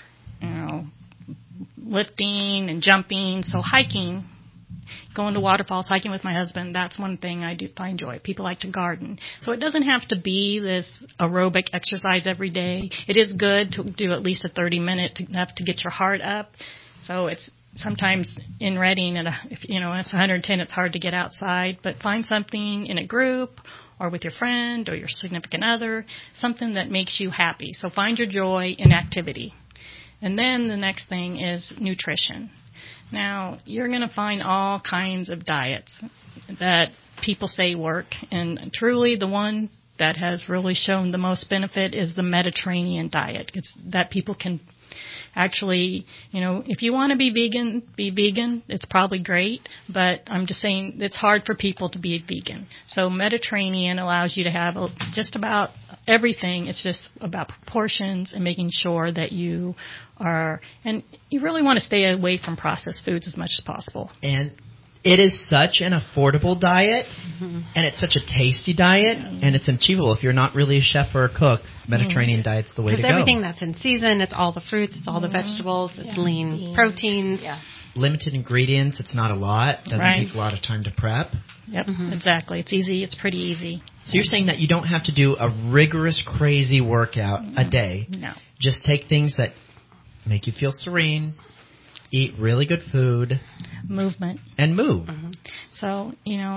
lifting and jumping. So hiking, going to waterfalls, hiking with my husband, that's one thing I do find joy. People like to garden. So it doesn't have to be this aerobic exercise every day. It is good to do at least a 30-minute enough to get your heart up. So it's sometimes in Redding, if it's 110, it's hard to get outside. But find something in a group or with your friend or your significant other, something that makes you happy. So find your joy in activity. And then the next thing is nutrition. Now, you're going to find all kinds of diets that people say work, and truly the one that has really shown the most benefit is the Mediterranean diet. It's that people can actually, if you want to be vegan, it's probably great, but I'm just saying it's hard for people to be vegan. So Mediterranean allows you to have just about everything. It's just about proportions and making sure that you are, and you really want to stay away from processed foods as much as possible. And it is such an affordable diet, and it's such a tasty diet, and it's achievable. If you're not really a chef or a cook, Mediterranean diet's the way to go. It's everything that's in season. It's all the fruits. It's all the vegetables. It's lean proteins. Yeah. Limited ingredients. It's not a lot. Doesn't take a lot of time to prep. Yep, exactly. It's easy. It's pretty easy. So you're saying that you don't have to do a rigorous, crazy workout a day. No. Just take things that make you feel serene, eat really good food. Movement. And move. So,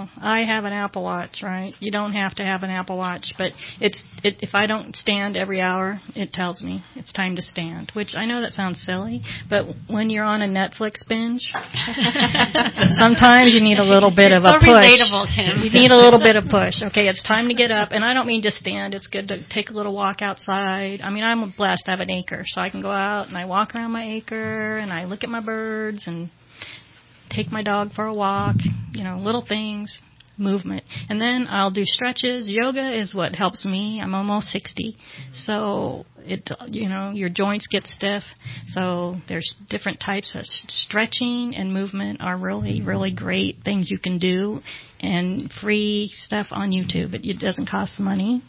I have an Apple Watch, right? You don't have to have an Apple Watch, but if I don't stand every hour, it tells me it's time to stand, which I know that sounds silly, but when you're on a Netflix binge, sometimes you need a little bit of a push. Relatable, Kim. You need a little bit of push. Okay, it's time to get up, and I don't mean just stand. It's good to take a little walk outside. I mean, I'm blessed to have an acre, so I can go out and I walk around my acre, and I look at my birds, and take my dog for a walk, little things, movement. And then I'll do stretches. Yoga is what helps me. I'm almost 60. So, your joints get stiff. So there's different types of stretching and movement are really, really great things you can do. And free stuff on YouTube. It doesn't cost money.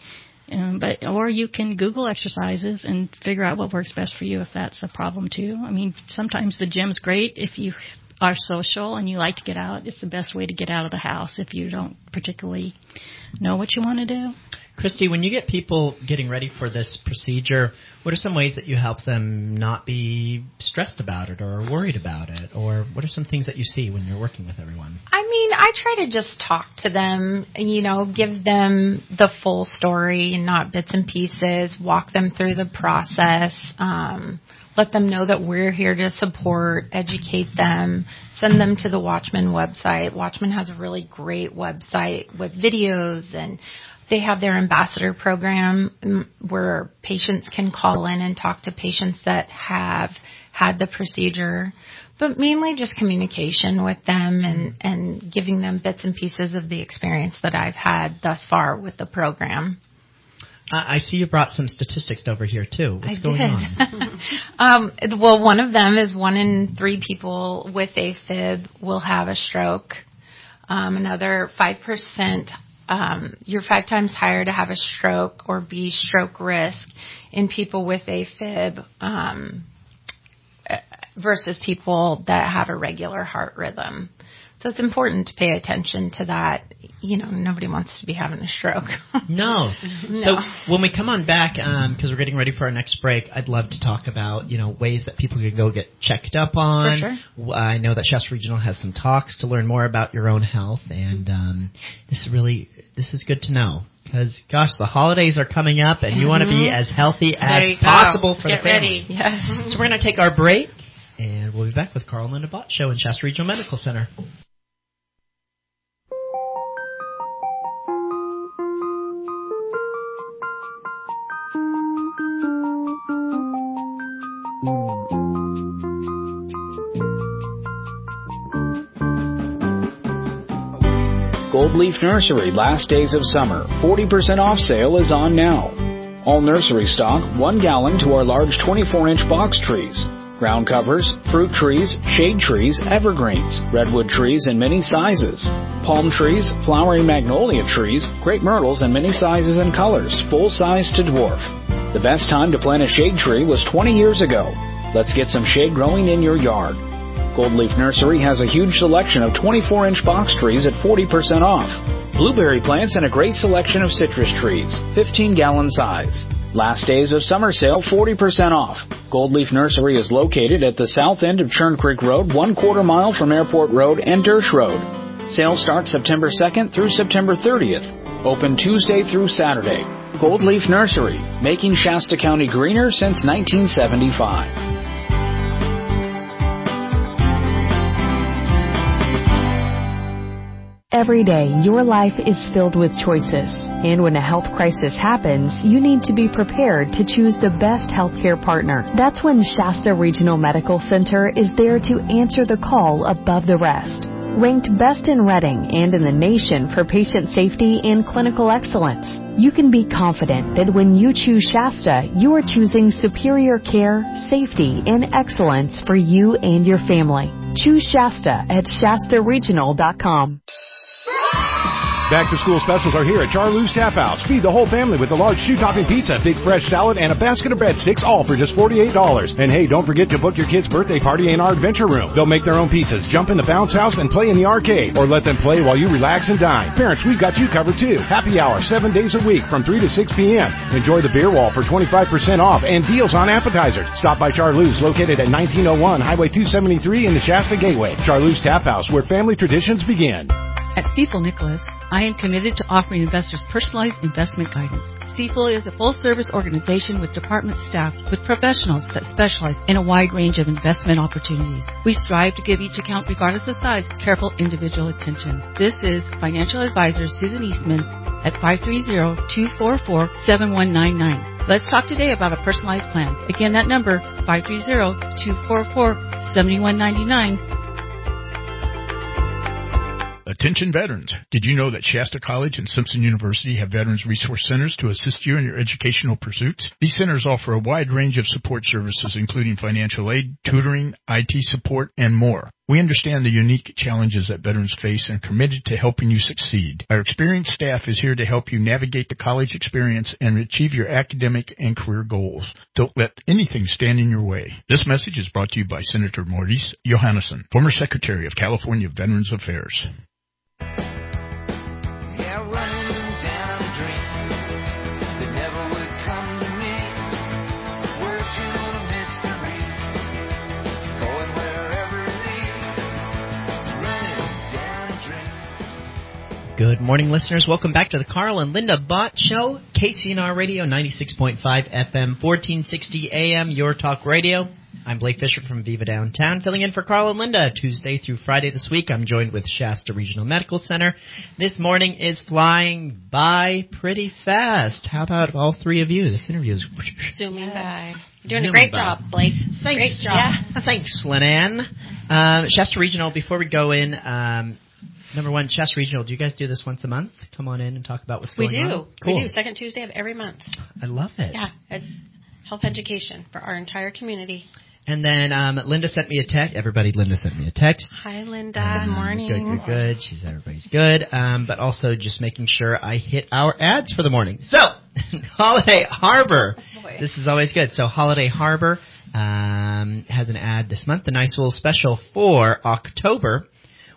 Or you can Google exercises and figure out what works best for you if that's a problem too. I mean, sometimes the gym's great if you are social and you like to get out. It's the best way to get out of the house if you don't particularly know what you want to do. Christy, when you get people getting ready for this procedure, what are some ways that you help them not be stressed about it or worried about it? Or what are some things that you see when you're working with everyone? I mean, I try to just talk to them, give them the full story and not bits and pieces, walk them through the process, let them know that we're here to support, educate them, send them to the Watchman website. Watchman has a really great website with videos, and they have their ambassador program where patients can call in and talk to patients that have had the procedure, but mainly just communication with them and giving them bits and pieces of the experience that I've had thus far with the program. I see you brought some statistics over here, too. What's going on? Well, one of them is 1 in 3 people with AFib will have a stroke. Another 5%, you're 5 times higher to have a stroke or be stroke risk in people with AFib versus people that have a regular heart rhythm. So it's important to pay attention to that. You know, nobody wants to be having a stroke. No. So when we come on back, because we're getting ready for our next break, I'd love to talk about, ways that people can go get checked up on. For sure. I know that Shasta Regional has some talks to learn more about your own health, and this is good to know. Because, gosh, the holidays are coming up, and you want to be as healthy as possible for the family. Get ready. Yes. So we're going to take our break, and we'll be back with Carl and Linda Bott Show in Shasta Regional Medical Center. Gold Leaf Nursery Last Days of Summer 40% off sale is on now. All nursery stock 1 gallon to our large 24-inch box trees, ground covers, fruit trees, shade trees, evergreens, redwood trees in many sizes, palm trees, flowering magnolia trees, crepe myrtles in many sizes and colors, full size to dwarf. The best time to plant a shade tree was 20 years ago. Let's get some shade growing in your yard. Gold Leaf Nursery has a huge selection of 24-inch box trees at 40% off. Blueberry plants and a great selection of citrus trees, 15-gallon size. Last Days of Summer Sale, 40% off. Gold Leaf Nursery is located at the south end of Churn Creek Road, 1/4 mile from Airport Road and Dersh Road. Sale starts September 2nd through September 30th. Open Tuesday through Saturday. Gold Leaf Nursery, making Shasta County greener since 1975. Every day, your life is filled with choices. And when a health crisis happens, you need to be prepared to choose the best healthcare partner. That's when Shasta Regional Medical Center is there to answer the call above the rest. Ranked best in Reading and in the nation for patient safety and clinical excellence, you can be confident that when you choose Shasta, you are choosing superior care, safety, and excellence for you and your family. Choose Shasta at ShastaRegional.com. Back-to-school specials are here at Charlie's Tap House. Feed the whole family with a large two-topping pizza, big fresh salad, and a basket of breadsticks, all for just $48. And hey, don't forget to book your kid's birthday party in our adventure room. They'll make their own pizzas, jump in the bounce house, and play in the arcade. Or let them play while you relax and dine. Parents, we've got you covered too. Happy hour, 7 days a week from 3 to 6 p.m. Enjoy the beer wall for 25% off and deals on appetizers. Stop by Charlie's, located at 1901 Highway 273 in the Shasta Gateway. Charlie's Tap House, where family traditions begin. At Stifel Nicholas, I am committed to offering investors personalized investment guidance. Stifel is a full-service organization with department staff with professionals that specialize in a wide range of investment opportunities. We strive to give each account, regardless of size, careful individual attention. This is financial advisor Susan Eastman at 530-244-7199. Let's talk today about a personalized plan. Again, that number, 530-244-7199. Attention veterans. Did you know that Shasta College and Simpson University have Veterans Resource Centers to assist you in your educational pursuits? These centers offer a wide range of support services, including financial aid, tutoring, IT support, and more. We understand the unique challenges that veterans face and are committed to helping you succeed. Our experienced staff is here to help you navigate the college experience and achieve your academic and career goals. Don't let anything stand in your way. This message is brought to you by Senator Maurice Johannesson, former Secretary of California Veterans Affairs. Good morning, listeners. Welcome back to the Carl and Linda Bott Show, KCNR Radio, 96.5 FM, 1460 AM, Your Talk Radio. I'm Blake Fisher from Viva Downtown, filling in for Carl and Linda Tuesday through Friday this week. I'm joined with Shasta Regional Medical Center. This morning is flying by pretty fast. How about all three of you? This interview is zooming by. You're doing a great job, Blake. Thanks. Great job. Yeah. Thanks, Lynn. Shasta Regional, before we go in, number one, Shasta Regional, do you guys do this once a month? Come on in and talk about what's going on. We do. Second Tuesday of every month. I love it. Yeah. Health education for our entire community. And then Linda sent me a text. Linda sent me a text. Hi, Linda. Good morning. Good. Everybody's good. But also just making sure I hit our ads for the morning. So, Holiday Harbor. Oh, this is always good. So, Holiday Harbor has an ad this month. A nice little special for October.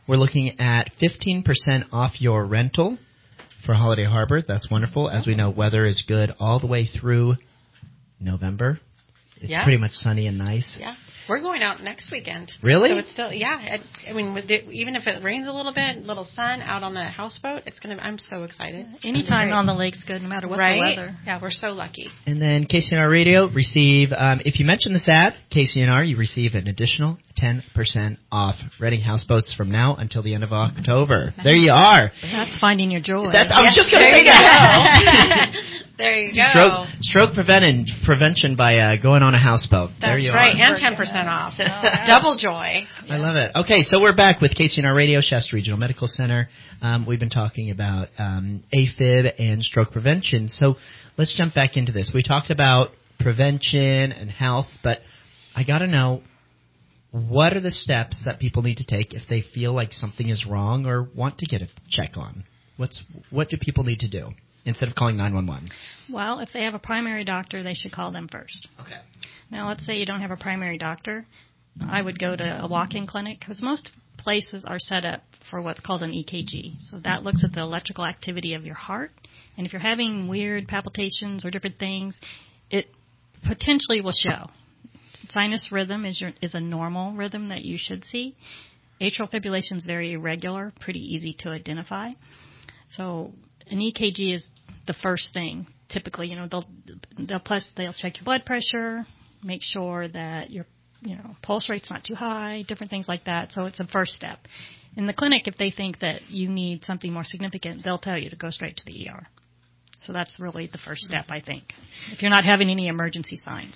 We're looking at 15% off your rental for Holiday Harbor. That's wonderful. As we know, weather is good all the way through November. It's pretty much sunny and nice. Yeah. We're going out next weekend. Really? So it's still, I mean, even if it rains a little bit, little sun out on the houseboat, I'm so excited. Anytime on the lake's good, no matter what the weather. Yeah, we're so lucky. And then KCNR Radio receive, if you mention this ad, KCNR, you receive an additional 10% off Reading houseboats from now until the end of October. Nice. There you are. That's finding your joy. I was just going to say that. There you go. Stroke prevention by going on a houseboat. There you right, are. and 10% off. Double joy. I love it. Okay, so we're back with KCNR Radio, Shasta Regional Medical Center. We've been talking about AFib and stroke prevention. So let's jump back into this. We talked about prevention and health, but I got to know, what are the steps that people need to take if they feel like something is wrong or want to get a check on? What do people need to do instead of calling 911? Well, if they have a primary doctor, they should call them first. Okay. Now, let's say you don't have a primary doctor. I would go to a walk-in clinic because most places are set up for what's called an EKG. So that looks at the electrical activity of your heart. And if you're having weird palpitations or different things, it potentially will show. Sinus rhythm is a normal rhythm that you should see. Atrial fibrillation is very irregular, pretty easy to identify. So an EKG is the first thing. Typically, they'll check your blood pressure, make sure that your pulse rate's not too high, different things like that. So it's a first step. In the clinic, if they think that you need something more significant, they'll tell you to go straight to the ER. So that's really the first step, I think, if you're not having any emergency signs.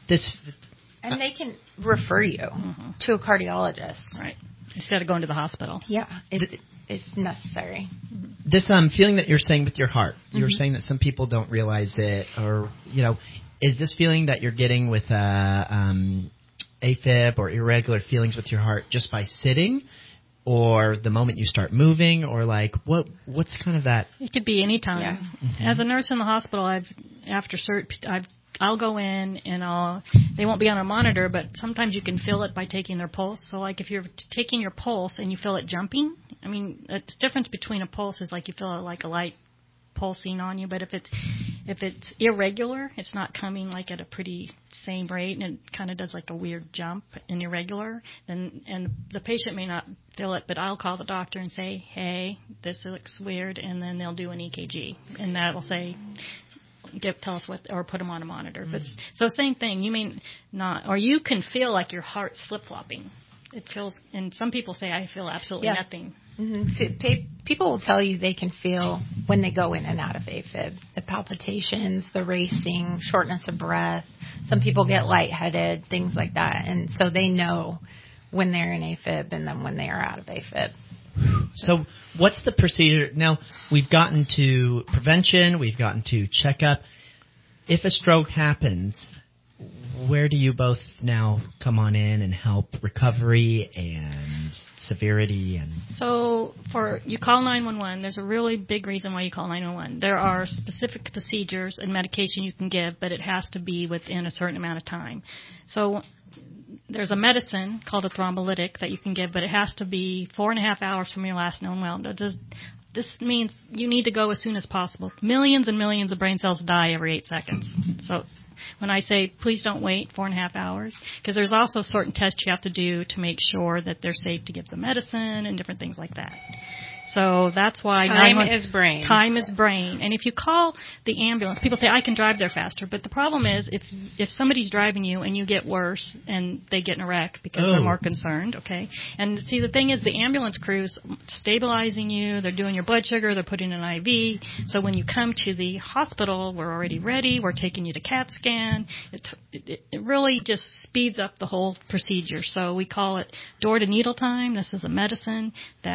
And they can refer you to a cardiologist. Right. Instead of going to the hospital. Yeah, it's necessary. This feeling that you're saying with your heart, you were saying that some people don't realize it, or, is this feeling that you're getting with AFib or irregular feelings with your heart just by sitting, or the moment you start moving, or what's kind of that? It could be any time. Yeah. Mm-hmm. As a nurse in the hospital, I'll go in and they won't be on a monitor, but sometimes you can feel it by taking their pulse. So if you're taking your pulse and you feel it jumping, the difference between a pulse is you feel like a light pulsing on you, but if it's irregular, it's not coming at a pretty same rate, and it kind of does a weird jump and irregular, and the patient may not feel it, but I'll call the doctor and say, hey, this looks weird, and then they'll do an EKG, and that'll say, tell us what, or put them on a monitor. But so same thing. You may not, or you can feel like your heart's flip-flopping. It feels, and some people say, I feel absolutely nothing. Mm-hmm. People will tell you they can feel when they go in and out of AFib, the palpitations, the racing, shortness of breath. Some people get lightheaded, things like that, and so they know when they're in AFib and then when they are out of AFib. So what's the procedure? Now, we've gotten to prevention, we've gotten to checkup. If a stroke happens, where do you both now come on in and help recovery and severity? So you call 911. There's a really big reason why you call 911. There are specific procedures and medication you can give, but it has to be within a certain amount of time. So there's a medicine called a thrombolytic that you can give, but it has to be 4.5 hours from your last known well. This means you need to go as soon as possible. Millions and millions of brain cells die every 8 seconds. So when I say please don't wait 4.5 hours, because there's also certain tests you have to do to make sure that they're safe to give the medicine and different things like that. So that's why time is brain. Time is brain. And if you call the ambulance, people say, I can drive there faster. But the problem is if somebody's driving you and you get worse and they get in a wreck because they're more concerned, okay? And see, the thing is the ambulance crew's stabilizing you. They're doing your blood sugar. They're putting an IV. So when you come to the hospital, we're already ready. We're taking you to CAT scan. It really just speeds up the whole procedure. So we call it door-to-needle time. This is a medicine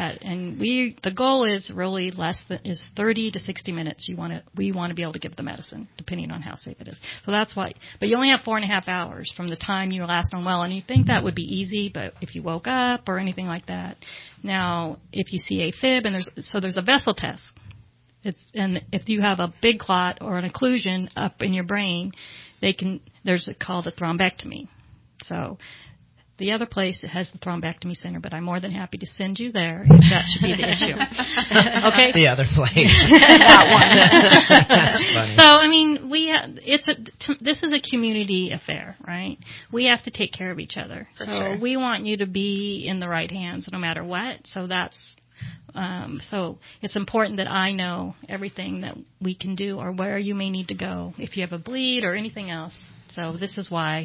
the goal is really is 30 to 60 minutes. We want to be able to give the medicine, depending on how safe it is. So that's why. But you only have 4.5 hours from the time you were last on well, and you think that would be easy, but if you woke up or anything like that. Now, if you see AFib, there's a vessel test. And if you have a big clot or an occlusion up in your brain, there's called a thrombectomy. So The other place has the thrombectomy center, but I'm more than happy to send you there if that should be the issue. Okay? The other place. That one. That's funny. So, I mean, this is a community affair, right? We have to take care of each other. For so sure. we want you to be in the right hands no matter what. So so it's important that I know everything that we can do or where you may need to go if you have a bleed or anything else. So this is why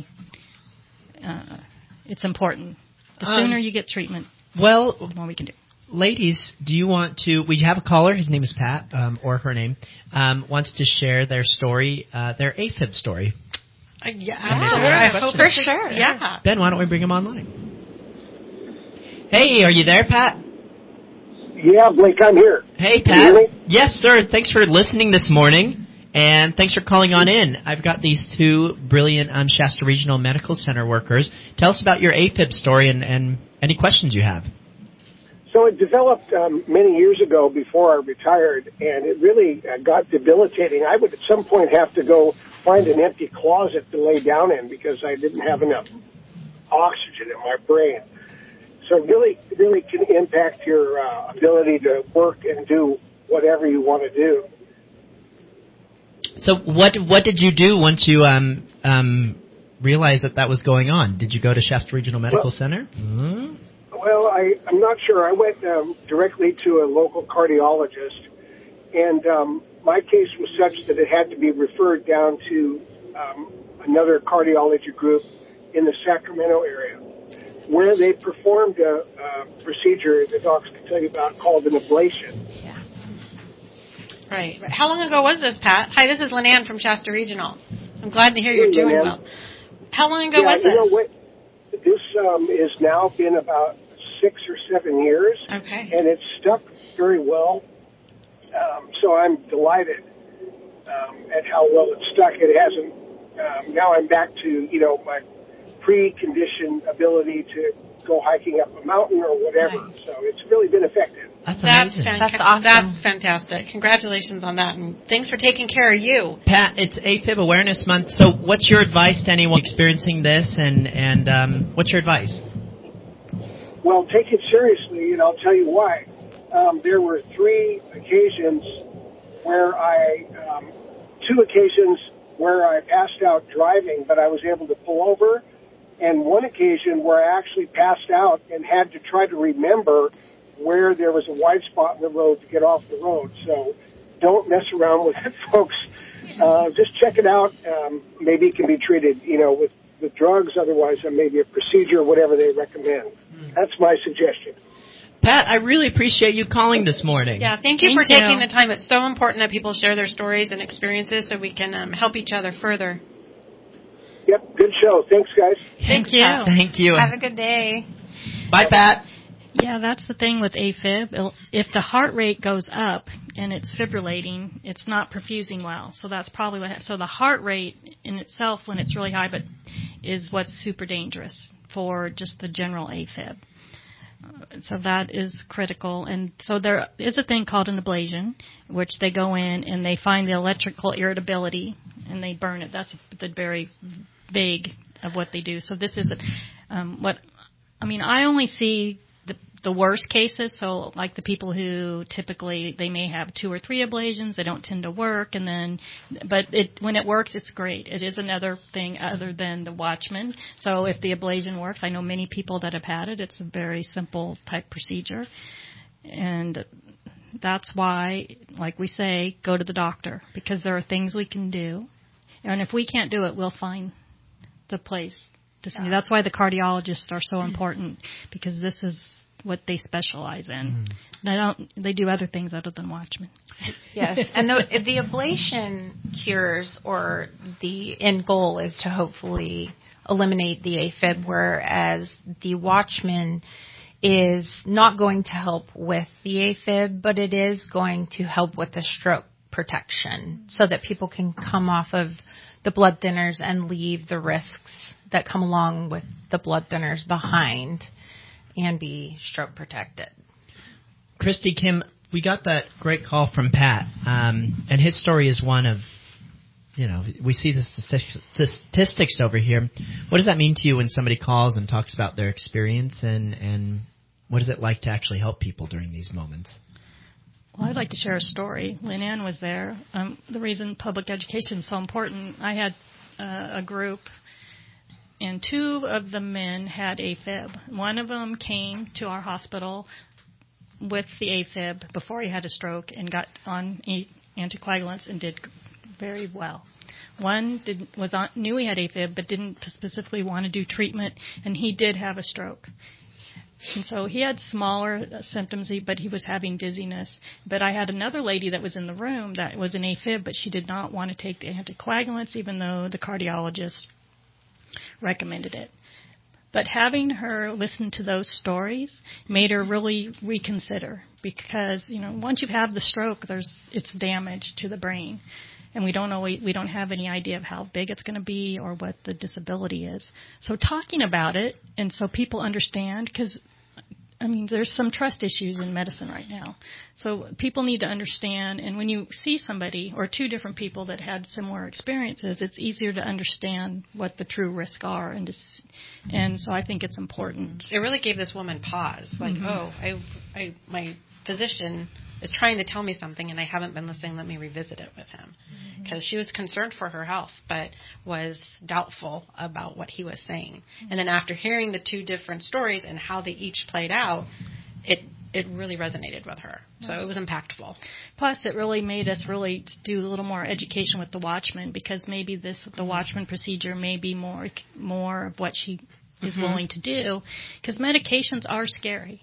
it's important. The sooner you get treatment, the more we can do. Ladies, do you want to? We have a caller. His name is Pat, or her name, wants to share their story, their AFib story. Yeah, for sure. Yeah. Ben, why don't we bring him online? Hey, are you there, Pat? Yeah, Blake, I'm here. Hey, Can Pat. you hear me? Yes, sir. Thanks for listening this morning, and thanks for calling on in. I've got these two brilliant Shasta Regional Medical Center workers. Tell us about your AFib story and any questions you have. So it developed many years ago before I retired, and it really got debilitating. I would at some point have to go find an empty closet to lay down in because I didn't have enough oxygen in my brain. So it really can impact your ability to work and do whatever you want to do. So what did you do once you realized that was going on? Did you go to Shasta Regional Medical Center? Mm-hmm. Well, I'm not sure. I went directly to a local cardiologist, and my case was such that it had to be referred down to another cardiology group in the Sacramento area, where they performed a procedure the docs can tell you about called an ablation. Yeah. Right. How long ago was this, Pat? Hi, this is Lynn from Shasta Regional. I'm glad to hear you're doing well. How long ago was this? You know what? This has now been about 6 or 7 years. Okay. And it's stuck very well. So I'm delighted at how well it's stuck. It hasn't. Now I'm back to, my pre-conditioned ability to go hiking up a mountain or whatever. Nice. So it's really been effective. That's amazing. That's awesome. That's fantastic. Congratulations on that, and thanks for taking care of you. Pat, it's AFib Awareness Month, so what's your advice to anyone experiencing this, and what's your advice? Well, take it seriously, and I'll tell you why. There were 3 occasions where two occasions where I passed out driving, but I was able to pull over, and one occasion where I actually passed out and had to try to remember where there was a wide spot in the road to get off the road. So don't mess around with it, folks. Just check it out. Maybe it can be treated, with drugs. Otherwise, maybe a procedure, whatever they recommend. That's my suggestion. Pat, I really appreciate you calling this morning. Yeah, thank you for taking the time. It's so important that people share their stories and experiences so we can help each other further. Yep, good show. Thanks, guys. Thank you. Thank you. Have a good day. Bye, Pat. Yeah, that's the thing with AFib. If the heart rate goes up and it's fibrillating, it's not perfusing well. So that's probably what happens. So the heart rate in itself, when it's really high, is what's super dangerous for just the general AFib. So that is critical. And so there is a thing called an ablation, which they go in and they find the electrical irritability and they burn it. That's the very vague of what they do. So this is I only see the worst cases, so like the people who typically they may have 2 or 3 ablations, they don't tend to work, but when it works, it's great. It is another thing other than the Watchman. So if the ablation works, I know many people that have had it. It's a very simple type procedure, and that's why, like we say, go to the doctor, because there are things we can do, and if we can't do it, we'll find the place. Yeah. That's why the cardiologists are so important, because this is what they specialize in. They do other things other than Watchman. Yes, and the ablation cures, or the end goal is to hopefully eliminate the AFib, whereas the Watchman is not going to help with the AFib, but it is going to help with the stroke protection so that people can come off of the blood thinners and leave the risks that come along with the blood thinners behind and be stroke protected. Christy, Kim, we got that great call from Pat, and his story is one of we see the statistics over here. What does that mean to you when somebody calls and talks about their experience, and what is it like to actually help people during these moments? Well, I'd like to share a story. Lynn Ann was there. The reason public education is so important, I had a group, and 2 of the men had AFib. One of them came to our hospital with the AFib before he had a stroke and got on anticoagulants and did very well. One knew he had AFib but didn't specifically want to do treatment, and he did have a stroke. And so he had smaller symptoms, but he was having dizziness. But I had another lady that was in the room that was an AFib, but she did not want to take the anticoagulants, even though the cardiologist recommended it. But having her listen to those stories made her really reconsider, because once you have the stroke, it's damage to the brain, and we don't have any idea of how big it's going to be or what the disability is. So talking about it, and so people understand, because there's some trust issues in medicine right now. So people need to understand, and when you see somebody or 2 different people that had similar experiences, it's easier to understand what the true risks are. And so I think it's important. It really gave this woman pause. Like, my physician is trying to tell me something, and I haven't been listening. Let me revisit it with him. Because she was concerned for her health, but was doubtful about what he was saying. And then after hearing the 2 different stories and how they each played out, it really resonated with her. So it was impactful. Plus, it really made us really do a little more education with the Watchman, because maybe the Watchman procedure may be more of what she is willing to do, because medications are scary.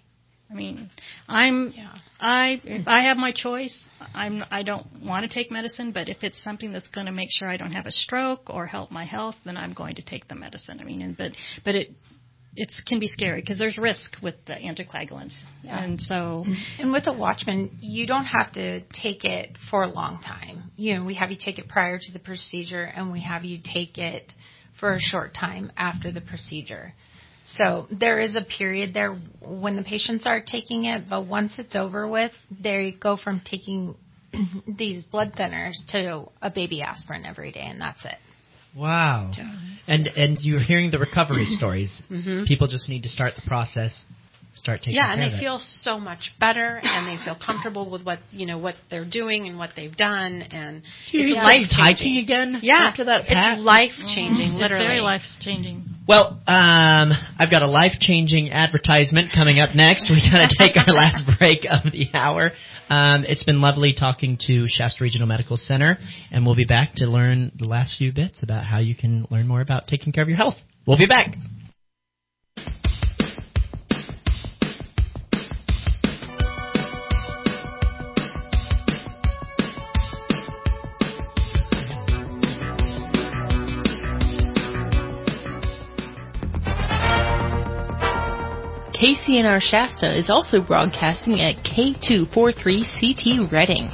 If I have my choice, I don't want to take medicine, but if it's something that's going to make sure I don't have a stroke or help my health, then I'm going to take the medicine. But it can be scary because there's risk with the anticoagulants. Yeah. And with the Watchman, you don't have to take it for a long time. We have you take it prior to the procedure, and we have you take it for a short time after the procedure. So there is a period there when the patients are taking it, but once it's over with, they go from taking these blood thinners to a baby aspirin every day, and that's it. Wow. Yeah. And you're hearing the recovery stories. People just need to start the process, start taking care of it. Yeah, and they feel so much better, and they feel comfortable with what they're doing and what they've done, and it's life-changing again. Yeah, after that, it's life-changing. Literally, it's very life-changing. Well, I've got a life-changing advertisement coming up next. We got to take our last break of the hour. It's been lovely talking to Shasta Regional Medical Center, and we'll be back to learn the last few bits about how you can learn more about taking care of your health. We'll be back. KCNR Shasta is also broadcasting at K243CT Reading.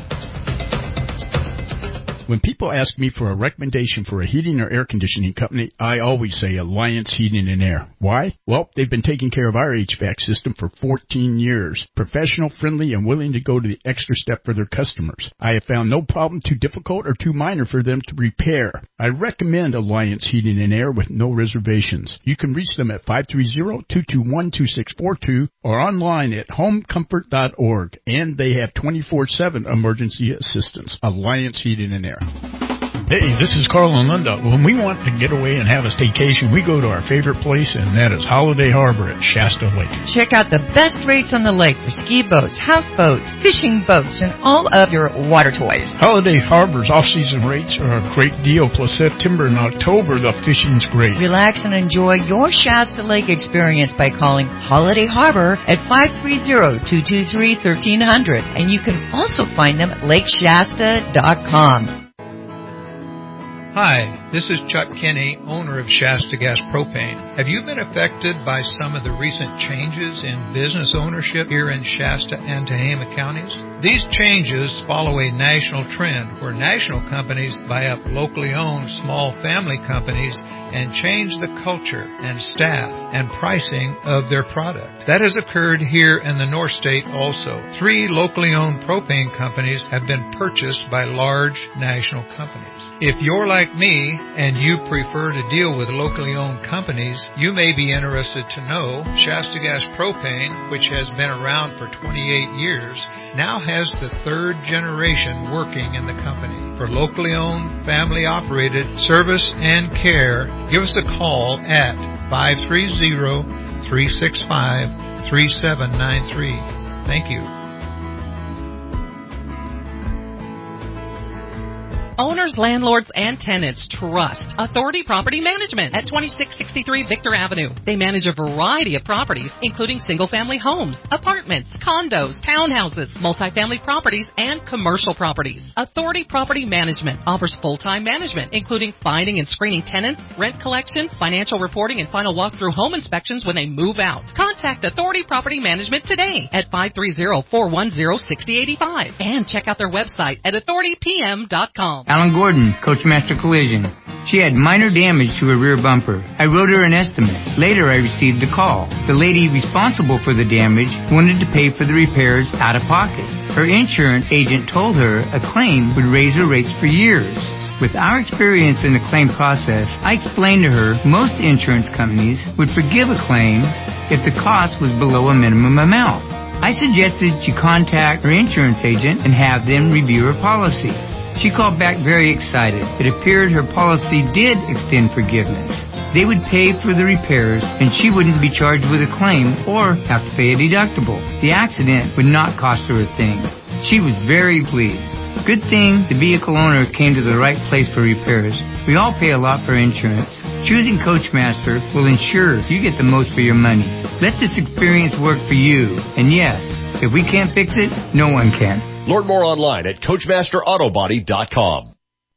When people ask me for a recommendation for a heating or air conditioning company, I always say Alliance Heating and Air. Why? Well, they've been taking care of our HVAC system for 14 years. Professional, friendly, and willing to go to the extra step for their customers. I have found no problem too difficult or too minor for them to repair. I recommend Alliance Heating and Air with no reservations. You can reach them at 530-221-2642 or online at homecomfort.org. And they have 24/7 emergency assistance. Alliance Heating and Air. Hey, this is Carl and Linda. When we want to get away and have a staycation, we go to our favorite place, and that is Holiday Harbor at Shasta Lake. Check out the best rates on the lake for ski boats, houseboats, fishing boats, and all of your water toys. Holiday Harbor's off-season rates are a great deal, plus September and October, the fishing's great. Relax and enjoy your Shasta Lake experience by calling Holiday Harbor at 530-223-1300, and you can also find them at lakeshasta.com. Hi, this is Chuck Kinney, owner of Shasta Gas Propane. Have you been affected by some of the recent changes in business ownership here in Shasta and Tehama counties? These changes follow a national trend where national companies buy up locally owned small family companies and change the culture and staff and pricing of their product. That has occurred here in the North State also. 3 locally owned propane companies have been purchased by large national companies. If you're like me and you prefer to deal with locally owned companies, you may be interested to know Shasta Gas Propane, which has been around for 28 years, now has the 3rd generation working in the company. For locally owned, family-operated service and care, give us a call at 530-365-3793. Thank you. Owners, landlords, and tenants trust Authority Property Management at 2663 Victor Avenue. They manage a variety of properties, including single-family homes, apartments, condos, townhouses, multifamily properties, and commercial properties. Authority Property Management offers full-time management, including finding and screening tenants, rent collection, financial reporting, and final walkthrough home inspections when they move out. Contact Authority Property Management today at 530-410-6085 and check out their website at authoritypm.com. Alan Gordon, Coachmaster Collision. She had minor damage to her rear bumper. I wrote her an estimate. Later, I received a call. The lady responsible for the damage wanted to pay for the repairs out of pocket. Her insurance agent told her a claim would raise her rates for years. With our experience in the claim process, I explained to her most insurance companies would forgive a claim if the cost was below a minimum amount. I suggested she contact her insurance agent and have them review her policy. She called back very excited. It appeared her policy did extend forgiveness. They would pay for the repairs, and she wouldn't be charged with a claim or have to pay a deductible. The accident would not cost her a thing. She was very pleased. Good thing the vehicle owner came to the right place for repairs. We all pay a lot for insurance. Choosing Coachmaster will ensure you get the most for your money. Let this experience work for you. And yes, if we can't fix it, no one can. Learn more online at CoachmasterAutobody.com.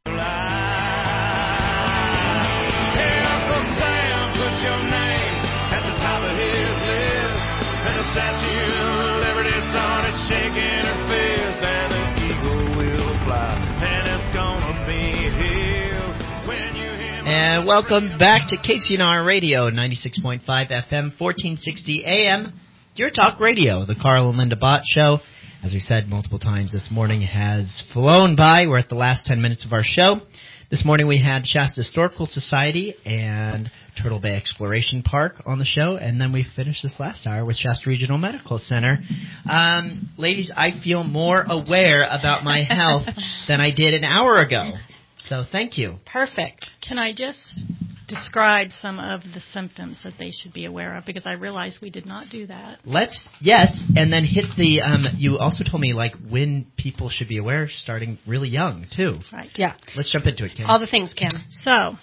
And welcome back to KCNR Radio, 96.5 FM, 1460 AM, your talk radio, the Carl and Linda Bott Show. As we said multiple times this morning, has flown by. We're at the last 10 minutes of our show. This morning we had Shasta Historical Society and Turtle Bay Exploration Park on the show, and then we finished this last hour with Shasta Regional Medical Center. Ladies, I feel more aware about my health than I did an hour ago. So thank you. Perfect. Can I just describe some of the symptoms that they should be aware of? Because I realize we did not do that. Yes, and then hit the, you also told me, like, when people should be aware, starting really young, too. Right. Yeah. Let's jump into it, Kim. All the things, Kim. So,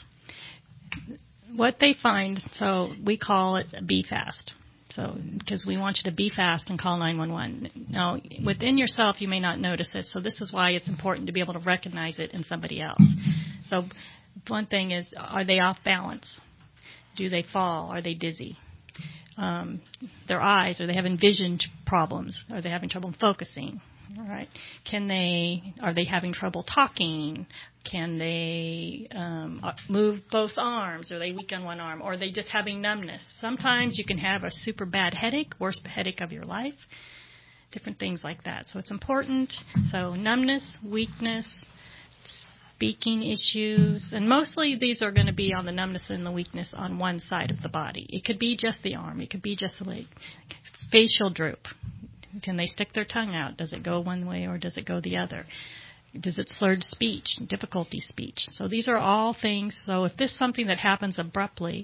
what they find, so we call it Be Fast. So, because we want you to be fast and call 911. Now, within yourself, you may not notice it, so this is why it's important to be able to recognize it in somebody else. So, one thing is, are they off balance? Do they fall? Are they dizzy? Their eyes, are they having vision problems? Are they having trouble focusing? All right. Are they having trouble talking? Can they move both arms? Are they weak on one arm? Or are they just having numbness? Sometimes you can have a super bad headache, worst headache of your life, different things like that. So it's important. So numbness, weakness, speaking issues, and mostly these are going to be on the numbness and the weakness on one side of the body. It could be just the arm. It could be just the leg. Facial droop. Can they stick their tongue out? Does it go one way or does it go the other? Does it slurred speech, difficulty speech? So these are all things. So if this is something that happens abruptly,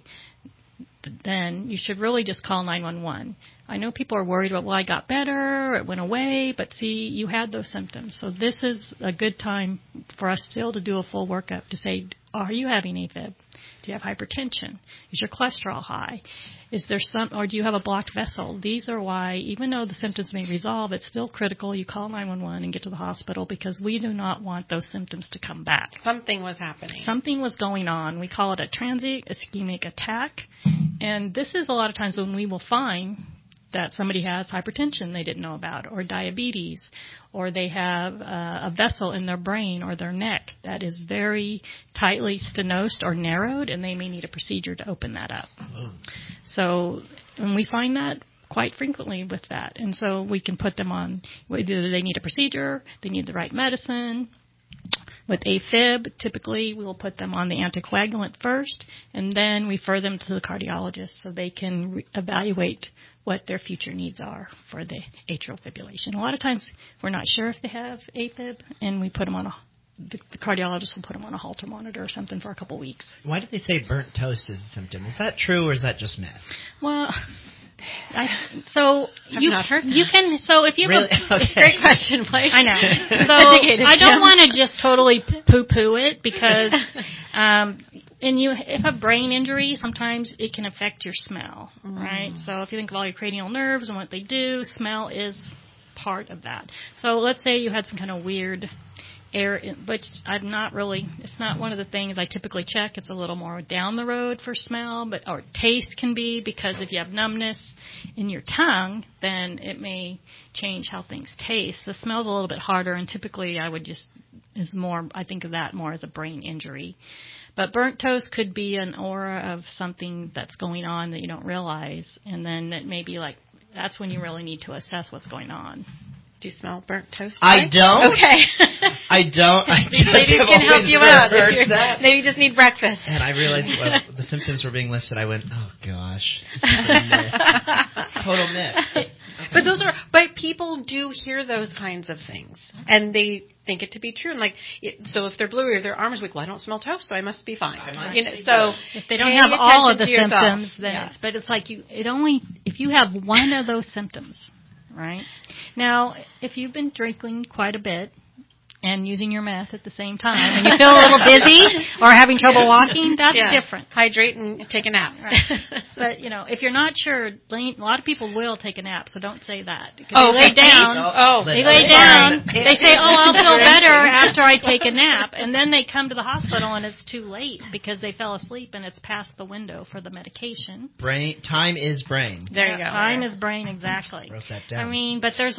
then you should really just call 911. I know people are worried about, well, I got better, it went away, but see, you had those symptoms. So this is a good time for us still to do a full workup to say, are you having AFib? Do you have hypertension? Is your cholesterol high? Is there or do you have a blocked vessel? These are why, even though the symptoms may resolve, it's still critical you call 911 and get to the hospital because we do not want those symptoms to come back. Something was happening. Something was going on. We call it a transient ischemic attack. And this is a lot of times when we will find that somebody has hypertension they didn't know about, or diabetes, or they have a vessel in their brain or their neck that is very tightly stenosed or narrowed, and they may need a procedure to open that up. Oh. So, and we find that quite frequently with that. And so we can put them on, either they need a procedure, they need the right medicine. With AFib, typically we will put them on the anticoagulant first, and then refer them to the cardiologist so they can evaluate what their future needs are for the atrial fibrillation. A lot of times we're not sure if they have AFib, and we put them on the cardiologist will put them on a Holter monitor or something for a couple weeks. Why did they say burnt toast is a symptom? Is that true, or is that just myth? Well, you not heard that. You can. So if you really? have Okay. Great question, Blake. I know. So I don't want to just totally poo-poo it because, if a brain injury, sometimes it can affect your smell, right? So if you think of all your cranial nerves and what they do, smell is part of that. So let's say you had some kind of weird air, but it's not one of the things I typically check. It's a little more down the road for smell, or taste can be, because if you have numbness in your tongue, then it may change how things taste. The smell's a little bit harder, and typically I think of that more as a brain injury. But burnt toast could be an aura of something that's going on that you don't realize, and then it may be like, that's when you really need to assess what's going on. Do you smell burnt toast? I don't. Okay. I don't. These ladies can help you out. Maybe you just need breakfast. And I realized the symptoms were being listed. I went, oh gosh, total myth. Okay. But people do hear those kinds of things, and they think it to be true. And so if they're blue or their arm is weak, well, I don't smell toast, so I must be fine. So if they don't have all of the symptoms, then it's like if you have one of those symptoms. Right. Now, if you've been drinking quite a bit and using your meth at the same time, and you feel a little dizzy or having trouble walking, that's different. Hydrate and take a nap. Right. But, if you're not sure, a lot of people will take a nap, so don't say that. They lay down. They lay down. They say, I'll feel better after I take a nap. And then they come to the hospital, and it's too late because they fell asleep, and it's past the window for the medication. Time is brain. There you go. Time is brain, exactly. Wrote that down. But there's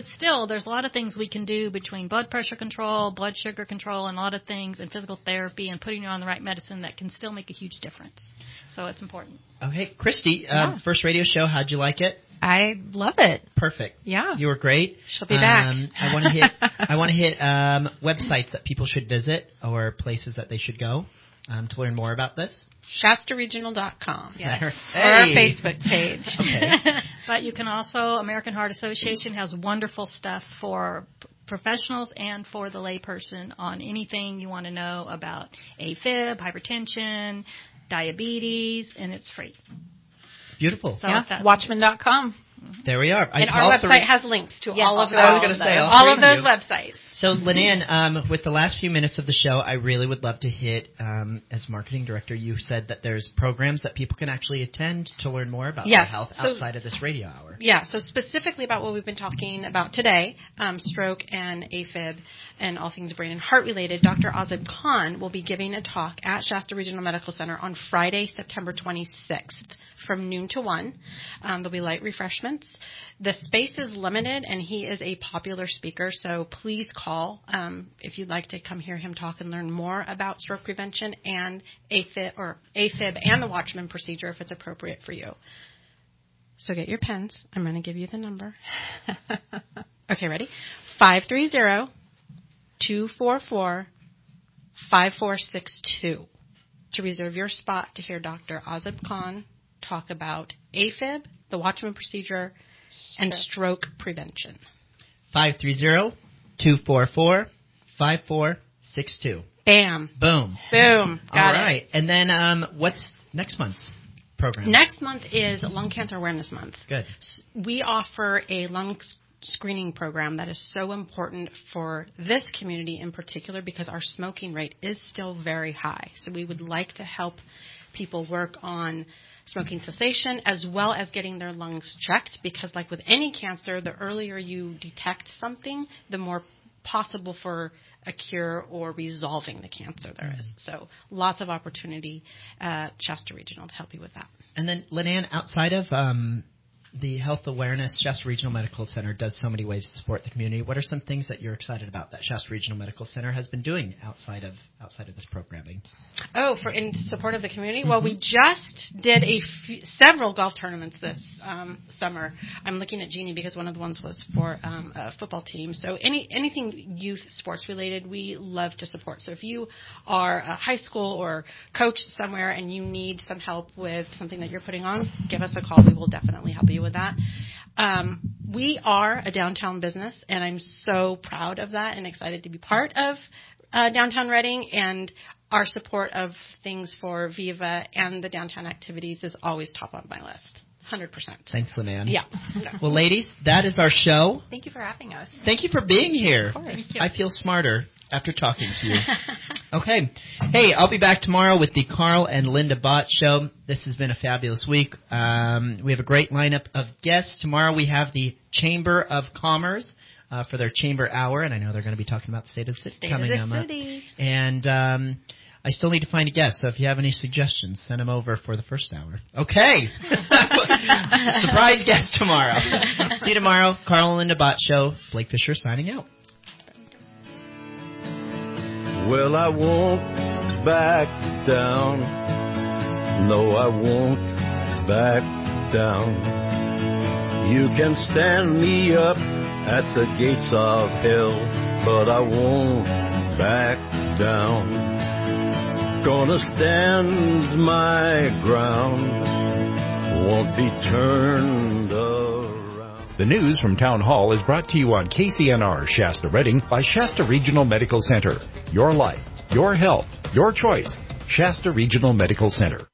a lot of things we can do between blood pressure control, blood sugar control, and a lot of things, and physical therapy, and putting you on the right medicine that can still make a huge difference. So it's important. Okay, Christy, first radio show, how'd you like it? I love it. Perfect. Yeah. You were great. She'll be back. I want to hit websites that people should visit or places that they should go to learn more about this. ShastaRegional.com. Yes. Or our Facebook page. Okay. But you can also, American Heart Association has wonderful stuff for professionals and for the layperson on anything you want to know about AFib, hypertension, diabetes, and it's free. Beautiful. So Watchman.com. There we are. And our website has links to all of those. I was going to say all of those websites. So, Lynanne, with the last few minutes of the show, I really would love to hit, as marketing director, you said that there's programs that people can actually attend to learn more about their health outside of this radio hour. Yeah, so specifically about what we've been talking about today, stroke and AFib and all things brain and heart related, Dr. Azib Khan will be giving a talk at Shasta Regional Medical Center on Friday, September 26th from noon to 1. There'll be light refreshments. The space is limited, and he is a popular speaker, so please call if you'd like to come hear him talk and learn more about stroke prevention and AFib and the Watchman procedure if it's appropriate for you. So get your pens. I'm going to give you the number. Okay, ready? 530-244-5462 to reserve your spot to hear Dr. Azib Khan talk about AFib, the Watchman procedure, and stroke prevention. 530-244-5462. Bam. Boom. Boom. Got All right. And then what's next month's program? Next month is Lung Cancer Awareness Month. Good. We offer a lung screening program that is so important for this community in particular because our smoking rate is still very high. So we would like to help people work on smoking cessation as well as getting their lungs checked because like with any cancer, the earlier you detect something, the more possible for a cure or resolving the cancer there is. So lots of opportunity at Shasta Regional to help you with that. And then, Lynanne, outside of the health awareness, Shasta Regional Medical Center does so many ways to support the community. What are some things that you're excited about that Shasta Regional Medical Center has been doing outside of this programming? Oh, in support of the community? Well, we just did several golf tournaments this summer. I'm looking at Jeannie because one of the ones was for a football team. So anything youth sports related, we love to support. So if you are a high school or coach somewhere and you need some help with something that you're putting on, give us a call. We will definitely help you with that. We are a downtown business, and I'm so proud of that and excited to be part of downtown Reading, and our support of things for Viva and the downtown activities is always top on my list. 100%. Thanks, Leanne. Yeah. Well, ladies, that is our show. Thank you for having us. Thank you for being here. Of course. I feel smarter after talking to you. Okay. Hey, I'll be back tomorrow with the Carl and Linda Bott Show. This has been a fabulous week. We have a great lineup of guests. Tomorrow we have the Chamber of Commerce for their Chamber Hour, and I know they're going to be talking about the State of the City coming up. And I still need to find a guest, so if you have any suggestions, send them over for the first hour. Okay. Surprise guest tomorrow. See you tomorrow. Carl and Linda Bott Show. Blake Fisher signing out. Well, I won't back down. No, I won't back down. You can stand me up at the gates of hell, but I won't back down. Gonna stand my ground, won't be turned around. The news from Town Hall is brought to you on KCNR Shasta Reading by Shasta Regional Medical Center. Your life, your health, your choice. Shasta Regional Medical Center.